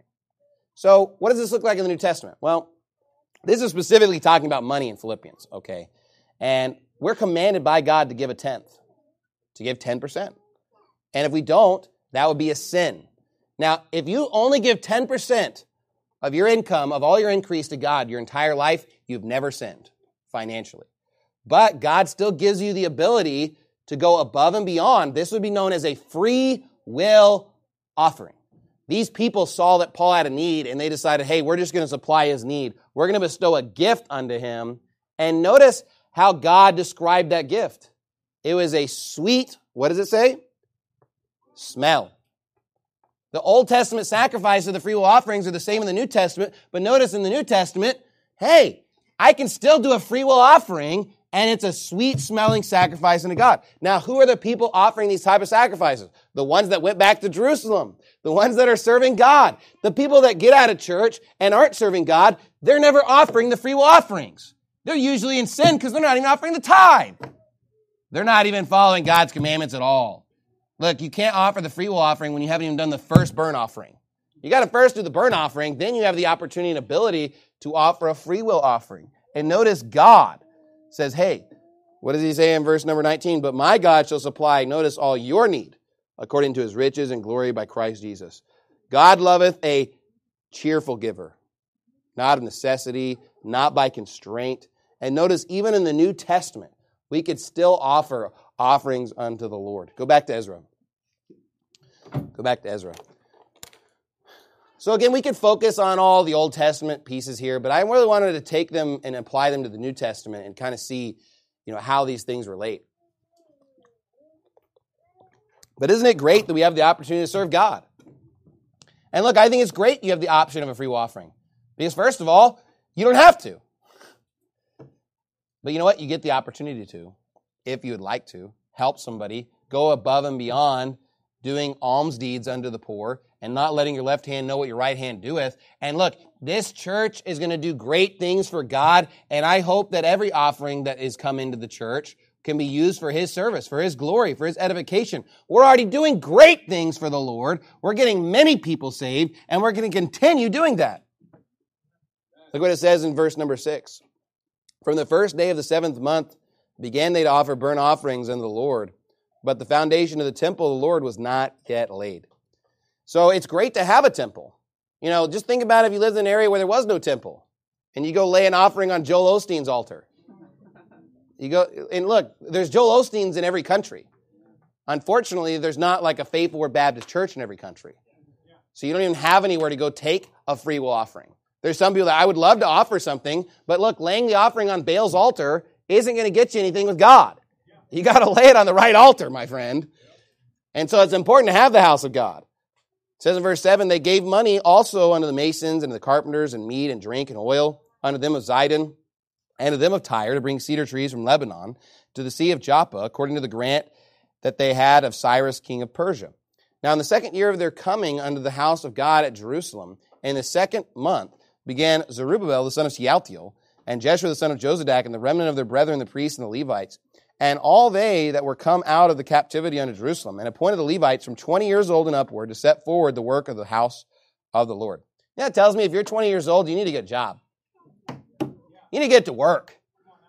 So what does this look like in the New Testament? Well, this is specifically talking about money in Philippians, okay? And we're commanded by God to give a tenth, to give 10%. And if we don't, that would be a sin. Now, if you only give 10% of your income, of all your increase to God your entire life, you've never sinned financially. But God still gives you the ability to go above and beyond. This would be known as a free will offering. These people saw that Paul had a need, and they decided, hey, we're just going to supply his need. We're going to bestow a gift unto him. And notice how God described that gift. It was a sweet, what does it say? Smell. The Old Testament sacrifices of the free will offerings are the same in the New Testament, but notice in the New Testament, hey, I can still do a free will offering, and it's a sweet-smelling sacrifice unto God. Now, who are the people offering these type of sacrifices? The ones that went back to Jerusalem, the ones that are serving God. The people that get out of church and aren't serving God, they're never offering the free will offerings. They're usually in sin because they're not even offering the tithe. They're not even following God's commandments at all. Look, you can't offer the free will offering when you haven't even done the first burnt offering. You got to first do the burnt offering, then you have the opportunity and ability to offer a free will offering. And notice God says, hey, what does he say in verse number 19? But my God shall supply, notice, all your need according to his riches and glory by Christ Jesus. God loveth a cheerful giver, not of necessity, not by constraint. And notice, even in the New Testament, we could still offer offerings unto the Lord. Go back to Ezra. Go back to Ezra. So again, we could focus on all the Old Testament pieces here, but I really wanted to take them and apply them to the New Testament and kind of see, how these things relate. But isn't it great that we have the opportunity to serve God? And look, I think it's great you have the option of a free will offering. Because first of all, you don't have to. But you know what? You get the opportunity to, if you would like to, help somebody, go above and beyond doing alms deeds unto the poor and not letting your left hand know what your right hand doeth. And look, this church is going to do great things for God, and I hope that every offering that is come into the church can be used for his service, for his glory, for his edification. We're already doing great things for the Lord. We're getting many people saved, and we're going to continue doing that. Look what it says in verse number 6. From the first day of the 7th month began they to offer burnt offerings unto the Lord, but the foundation of the temple of the Lord was not yet laid. So it's great to have a temple. Just think about if you lived in an area where there was no temple, and you go lay an offering on Joel Osteen's altar. You go, and look, there's Joel Osteens in every country. Unfortunately, there's not like a Faithful Word Baptist church in every country. So you don't even have anywhere to go take a free will offering. There's some people that I would love to offer something, but look, laying the offering on Baal's altar isn't going to get you anything with God. You got to lay it on the right altar, my friend. And so it's important to have the house of God. It says in verse 7, they gave money also unto the masons and the carpenters and meat and drink and oil unto them of Zidon and to them of Tyre to bring cedar trees from Lebanon to the sea of Joppa, according to the grant that they had of Cyrus, king of Persia. Now in the 2nd year of their coming unto the house of God at Jerusalem, in the 2nd month began Zerubbabel the son of Shealtiel, and Jeshua the son of Jozadak, and the remnant of their brethren, the priests and the Levites, and all they that were come out of the captivity unto Jerusalem, and appointed the Levites from 20 years old and upward to set forward the work of the house of the Lord. That tells me if you're 20 years old, you need to get a job. You need to get to work.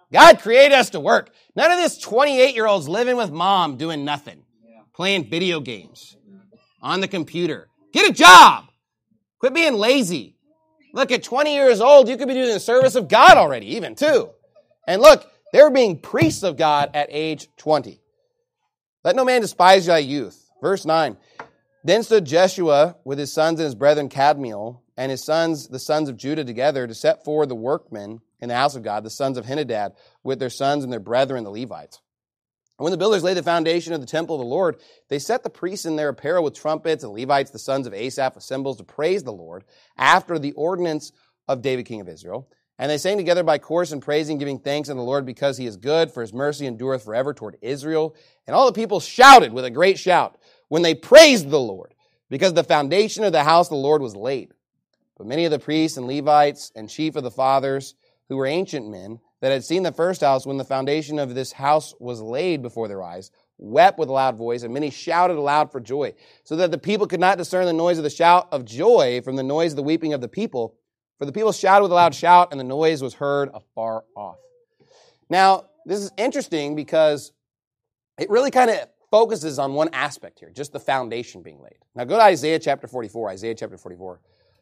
God created us to work. None of this 28-year-olds living with mom doing nothing, playing video games on the computer. Get a job. Quit being lazy. Look, at 20 years old, you could be doing the service of God already, even too. And look, they were being priests of God at age 20. Let no man despise thy youth. Verse 9. Then stood Jeshua with his sons and his brethren Kadmiel, and his sons, the sons of Judah, together to set forward the workmen in the house of God, the sons of Henadad, with their sons and their brethren, the Levites. And when the builders laid the foundation of the temple of the Lord, they set the priests in their apparel with trumpets, and Levites, the sons of Asaph, with cymbals, to praise the Lord, after the ordinance of David king of Israel. And they sang together by chorus and praising, giving thanks unto the Lord, because he is good, for his mercy endureth forever toward Israel. And all the people shouted with a great shout when they praised the Lord, because the foundation of the house of the Lord was laid. But many of the priests and Levites and chief of the fathers, who were ancient men, that had seen the first house when the foundation of this house was laid before their eyes, wept with a loud voice, and many shouted aloud for joy, so that the people could not discern the noise of the shout of joy from the noise of the weeping of the people. For the people shouted with a loud shout, and the noise was heard afar off. Now, this is interesting because it really kind of focuses on one aspect here, just the foundation being laid. Now, go to Isaiah chapter 44. Isaiah chapter 44.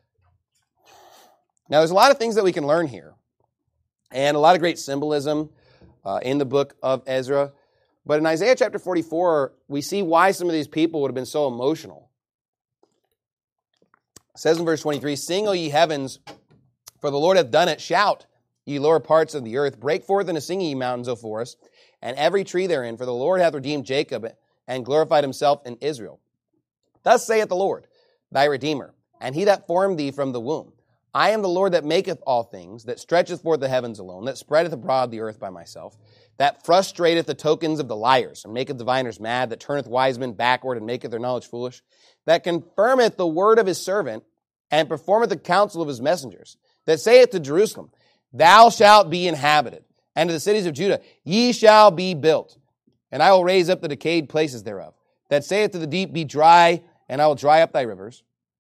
Now, there's a lot of things that we can learn here, and a lot of great symbolism in the book of Ezra. But in Isaiah chapter 44, we see why some of these people would have been so emotional. It says in verse 23, "Sing, O ye heavens, for the Lord hath done it. Shout, ye lower parts of the earth. Break forth into singing, ye mountains, O forests, and every tree therein. For the Lord hath redeemed Jacob, and glorified himself in Israel. Thus saith the Lord, thy Redeemer, and he that formed thee from the womb. I am the Lord that maketh all things, that stretcheth forth the heavens alone, that spreadeth abroad the earth by myself, that frustrateth the tokens of the liars, and maketh diviners mad, that turneth wise men backward, and maketh their knowledge foolish, that confirmeth the word of his servant, and performeth the counsel of his messengers, that saith to Jerusalem, thou shalt be inhabited, and to the cities of Judah, ye shall be built, and I will raise up the decayed places thereof, that saith to the deep, be dry, and I will dry up thy rivers,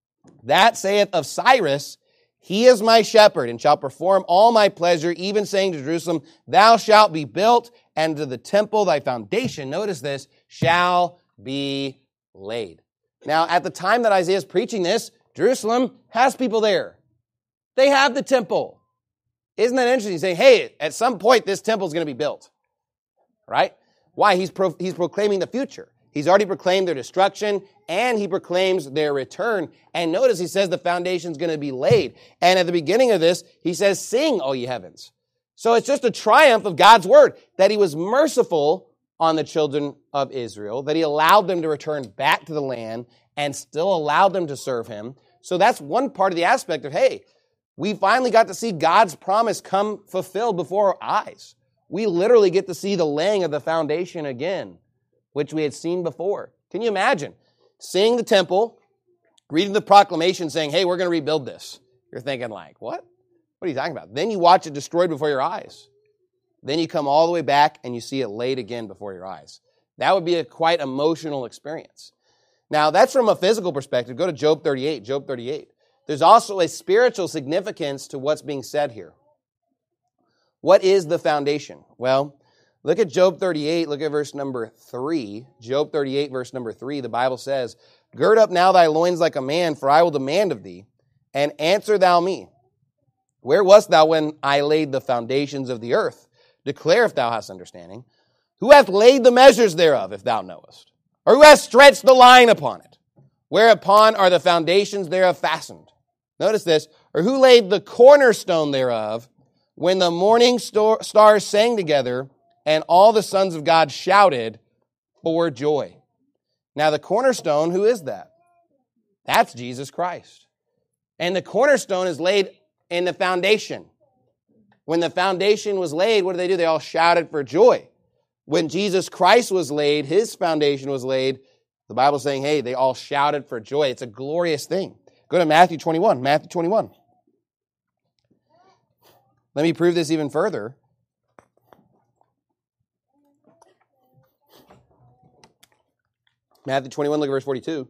that saith of Cyrus, he is my shepherd, and shall perform all my pleasure, even saying to Jerusalem, thou shalt be built, and to the temple thy foundation," notice this, "shall be laid." Now, at the time that Isaiah is preaching this, Jerusalem has people there. They have the temple. Isn't that interesting? Saying, hey, at some point this temple is going to be built. Right? Why? He's proclaiming the future. He's already proclaimed their destruction, and he proclaims their return. And notice he says the foundation's going to be laid. And at the beginning of this, he says, "Sing, O ye heavens." So it's just a triumph of God's word, that he was merciful on the children of Israel, that he allowed them to return back to the land and still allowed them to serve him. So that's one part of the aspect of, hey, we finally got to see God's promise come fulfilled before our eyes. We literally get to see the laying of the foundation again, which we had seen before. Can you imagine seeing the temple, reading the proclamation saying, hey, we're going to rebuild this? You're thinking like, what? What are you talking about? Then you watch it destroyed before your eyes. Then you come all the way back and you see it laid again before your eyes. That would be a quite emotional experience. Now, that's from a physical perspective. Go to Job 38. Job 38. There's also a spiritual significance to what's being said here. What is the foundation? Well, look at Job 38. Look at verse number 3. Job 38, verse number 3. The Bible says, "Gird up now thy loins like a man, for I will demand of thee, and answer thou me. Where wast thou when I laid the foundations of the earth? Declare if thou hast understanding. Who hath laid the measures thereof, if thou knowest? Or who hath stretched the line upon it? Whereupon are the foundations thereof fastened?" Notice this. "Or who laid the cornerstone thereof, when the morning stars sang together, and all the sons of God shouted for joy?" Now the cornerstone, who is that? That's Jesus Christ. And the cornerstone is laid in the foundation. When the foundation was laid, what did? They all shouted for joy. When Jesus Christ was laid, his foundation was laid, the Bible's saying, hey, they all shouted for joy. It's a glorious thing. Go to Matthew 21. Matthew 21. Let me prove this even further. Matthew 21, look at verse 42.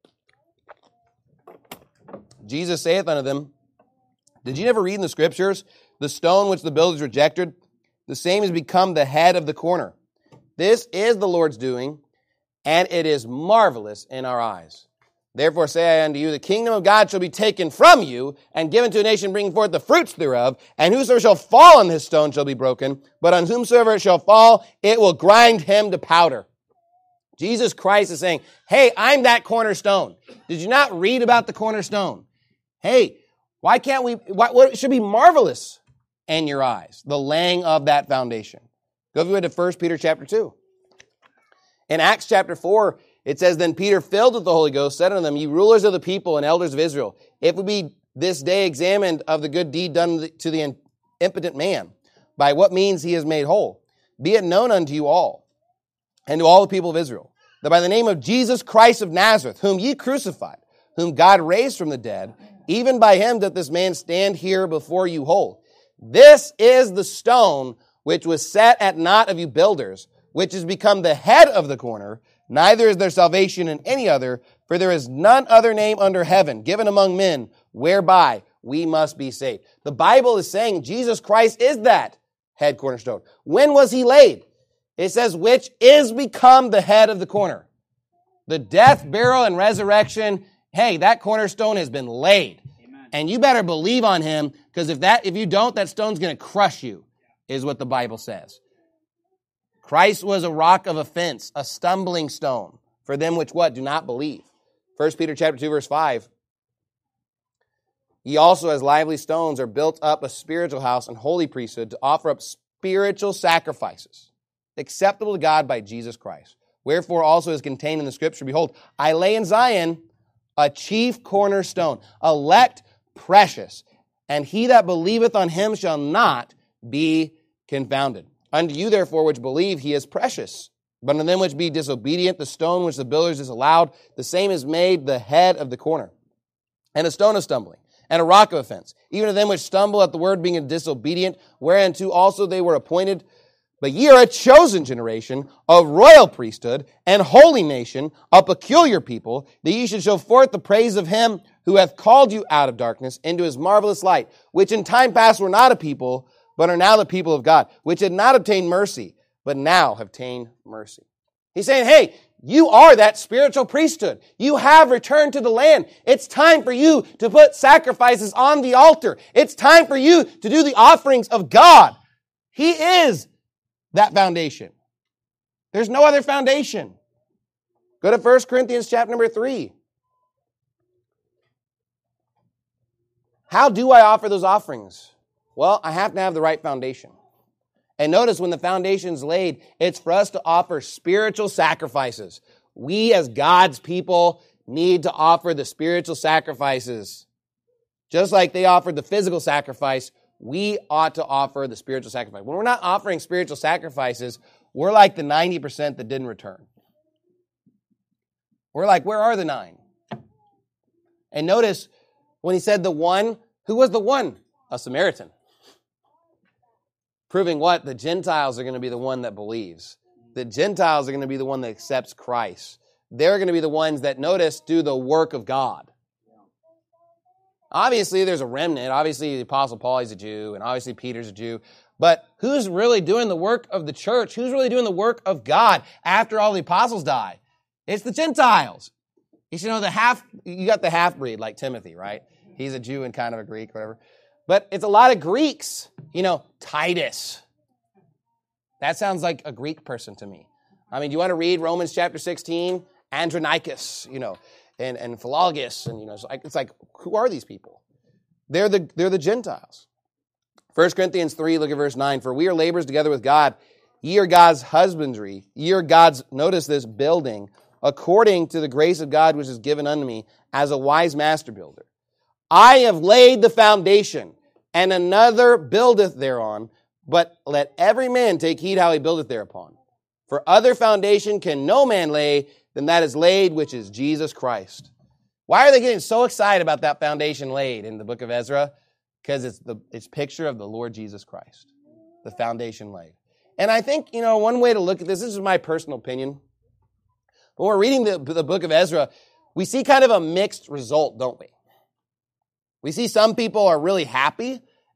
"Jesus saith unto them, Did ye never read in the Scriptures, the stone which the builders rejected the same has become the head of the corner. This is the Lord's doing, and it is marvelous in our eyes. Therefore say I unto you, the kingdom of God shall be taken from you, and given to a nation bringing forth the fruits thereof, and whosoever shall fall on this stone shall be broken, but on whomsoever it shall fall, it will grind him to powder. Jesus Christ is saying, hey, I'm that cornerstone. Did you not read about the cornerstone? Hey, why can't we, what should be marvelous in your eyes? The laying of that foundation. Go to 1 Peter chapter 2. In Acts chapter 4, it says, Then Peter, filled with the Holy Ghost, said unto them, Ye rulers of the people and elders of Israel, if we be this day examined of the good deed done to the impotent man, by what means he is made whole, be it known unto you all, and to all the people of Israel, that by the name of Jesus Christ of Nazareth, whom ye crucified, whom God raised from the dead, even by him doth this man stand here before you whole. This is the stone which was set at naught of you builders, which has become the head of the corner. Neither is there salvation in any other, for there is none other name under heaven given among men whereby we must be saved. The Bible is saying Jesus Christ is that head cornerstone. When was he laid? It says, which is become the head of the corner. The death, burial, and resurrection, hey, that cornerstone has been laid. Amen. And you better believe on him, because if you don't, that stone's going to crush you, is what the Bible says. Christ was a rock of offense, a stumbling stone for them which what? Do not believe. 1 Peter chapter 2, verse 5. Ye also as lively stones are built up a spiritual house and holy priesthood to offer up spiritual sacrifices, acceptable to God by Jesus Christ. Wherefore also is contained in the scripture, Behold, I lay in Zion a chief cornerstone, elect, precious, and he that believeth on him shall not be confounded. Unto you, therefore, which believe, he is precious. But unto them which be disobedient, the stone which the builders disallowed, the same is made the head of the corner, and a stone of stumbling, and a rock of offense. Even to them which stumble at the word, being disobedient, whereunto also they were appointed. But ye are a chosen generation, a royal priesthood, and holy nation, a peculiar people, that ye should show forth the praise of him who hath called you out of darkness into his marvelous light, which in time past were not a people, but are now the people of God, which had not obtained mercy, but now have obtained mercy. He's saying, hey, you are that spiritual priesthood. You have returned to the land. It's time for you to put sacrifices on the altar. It's time for you to do the offerings of God. He is that foundation. There's no other foundation. Go to 1 Corinthians chapter number 3. How do I offer those offerings? Well, I have to have the right foundation. And notice when the foundation's laid, it's for us to offer spiritual sacrifices. We as God's people need to offer the spiritual sacrifices. Just like they offered the physical sacrifice, we ought to offer the spiritual sacrifice. When we're not offering spiritual sacrifices, we're like the 90% that didn't return. We're like, where are the 9? And notice when he said the one, who was the one? A Samaritan. Proving what? The Gentiles are going to be the one that believes. The Gentiles are going to be the one that accepts Christ. They're going to be the ones that, notice, do the work of God. Obviously, there's a remnant. Obviously, the Apostle Paul is a Jew, and obviously Peter's a Jew. But who's really doing the work of the church? Who's really doing the work of God after all the apostles die? It's the Gentiles. You should know you got the half-breed like Timothy, right? He's a Jew and kind of a Greek, whatever. But it's a lot of Greeks. Titus. That sounds like a Greek person to me. I mean, do you want to read Romans chapter 16? Andronicus, and Philologus, and it's like, who are these people? They're the Gentiles. 1 Corinthians 3, look at verse 9. For we are laborers together with God. Ye are God's husbandry. Ye are God's, notice this, building, according to the grace of God which is given unto me as a wise master builder. I have laid the foundation, and another buildeth thereon, but let every man take heed how he buildeth thereupon. For other foundation can no man lay than that is laid, which is Jesus Christ. Why are they getting so excited about that foundation laid in the book of Ezra? Because it's picture of the Lord Jesus Christ, the foundation laid. And I think, one way to look at this is my personal opinion. When we're reading the book of Ezra, we see kind of a mixed result, don't we? We see some people are really happy,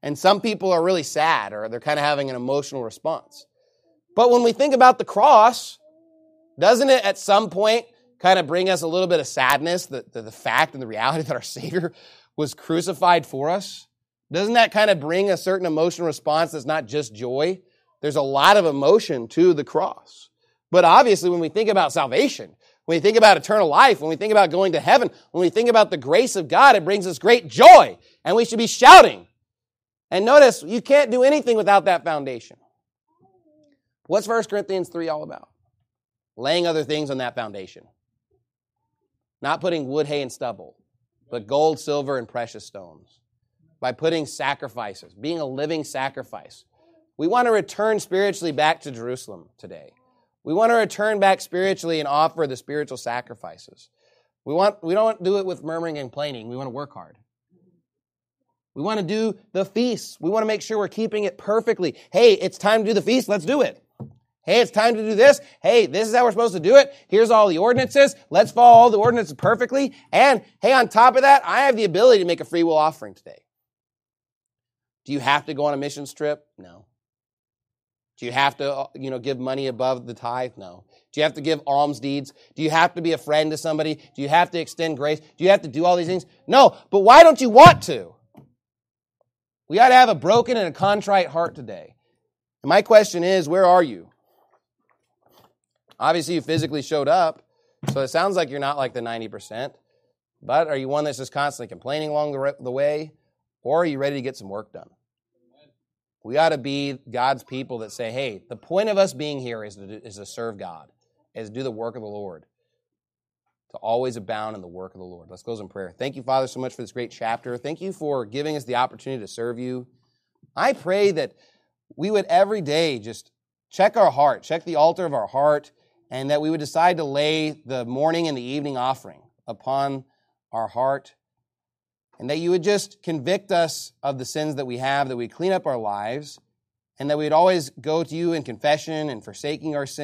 And some people are really sad, or they're kind of having an emotional response. But when we think about the cross, doesn't it at some point kind of bring us a little bit of sadness, the fact and the reality that our Savior was crucified for us? Doesn't that kind of bring a certain emotional response that's not just joy? There's a lot of emotion to the cross. But obviously, when we think about salvation, when we think about eternal life, when we think about going to heaven, when we think about the grace of God, it brings us great joy, and we should be shouting. And notice, you can't do anything without that foundation. What's 1 Corinthians 3 all about? Laying other things on that foundation. Not putting wood, hay, and stubble, but gold, silver, and precious stones. By putting sacrifices, being a living sacrifice. We want to return spiritually back to Jerusalem today. We want to return back spiritually and offer the spiritual sacrifices. We don't do it with murmuring and complaining. We want to work hard. We want to do the feasts. We want to make sure we're keeping it perfectly. Hey, it's time to do the feast. Let's do it. Hey, it's time to do this. Hey, this is how we're supposed to do it. Here's all the ordinances. Let's follow all the ordinances perfectly. And hey, on top of that, I have the ability to make a free will offering today. Do you have to go on a missions trip? No. Do you have to, give money above the tithe? No. Do you have to give alms deeds? Do you have to be a friend to somebody? Do you have to extend grace? Do you have to do all these things? No. But why don't you want to? We ought to have a broken and a contrite heart today. And my question is, where are you? Obviously, you physically showed up, so it sounds like you're not like the 90%. But are you one that's just constantly complaining along the way? Or are you ready to get some work done? We ought to be God's people that say, hey, the point of us being here is to serve God, is to do the work of the Lord, to always abound in the work of the Lord. Let's close in prayer. Thank you, Father, so much for this great chapter. Thank you for giving us the opportunity to serve you. I pray that we would every day just check our heart, check the altar of our heart, and that we would decide to lay the morning and the evening offering upon our heart, and that you would just convict us of the sins that we have, that we clean up our lives, and that we would always go to you in confession and forsaking our sins.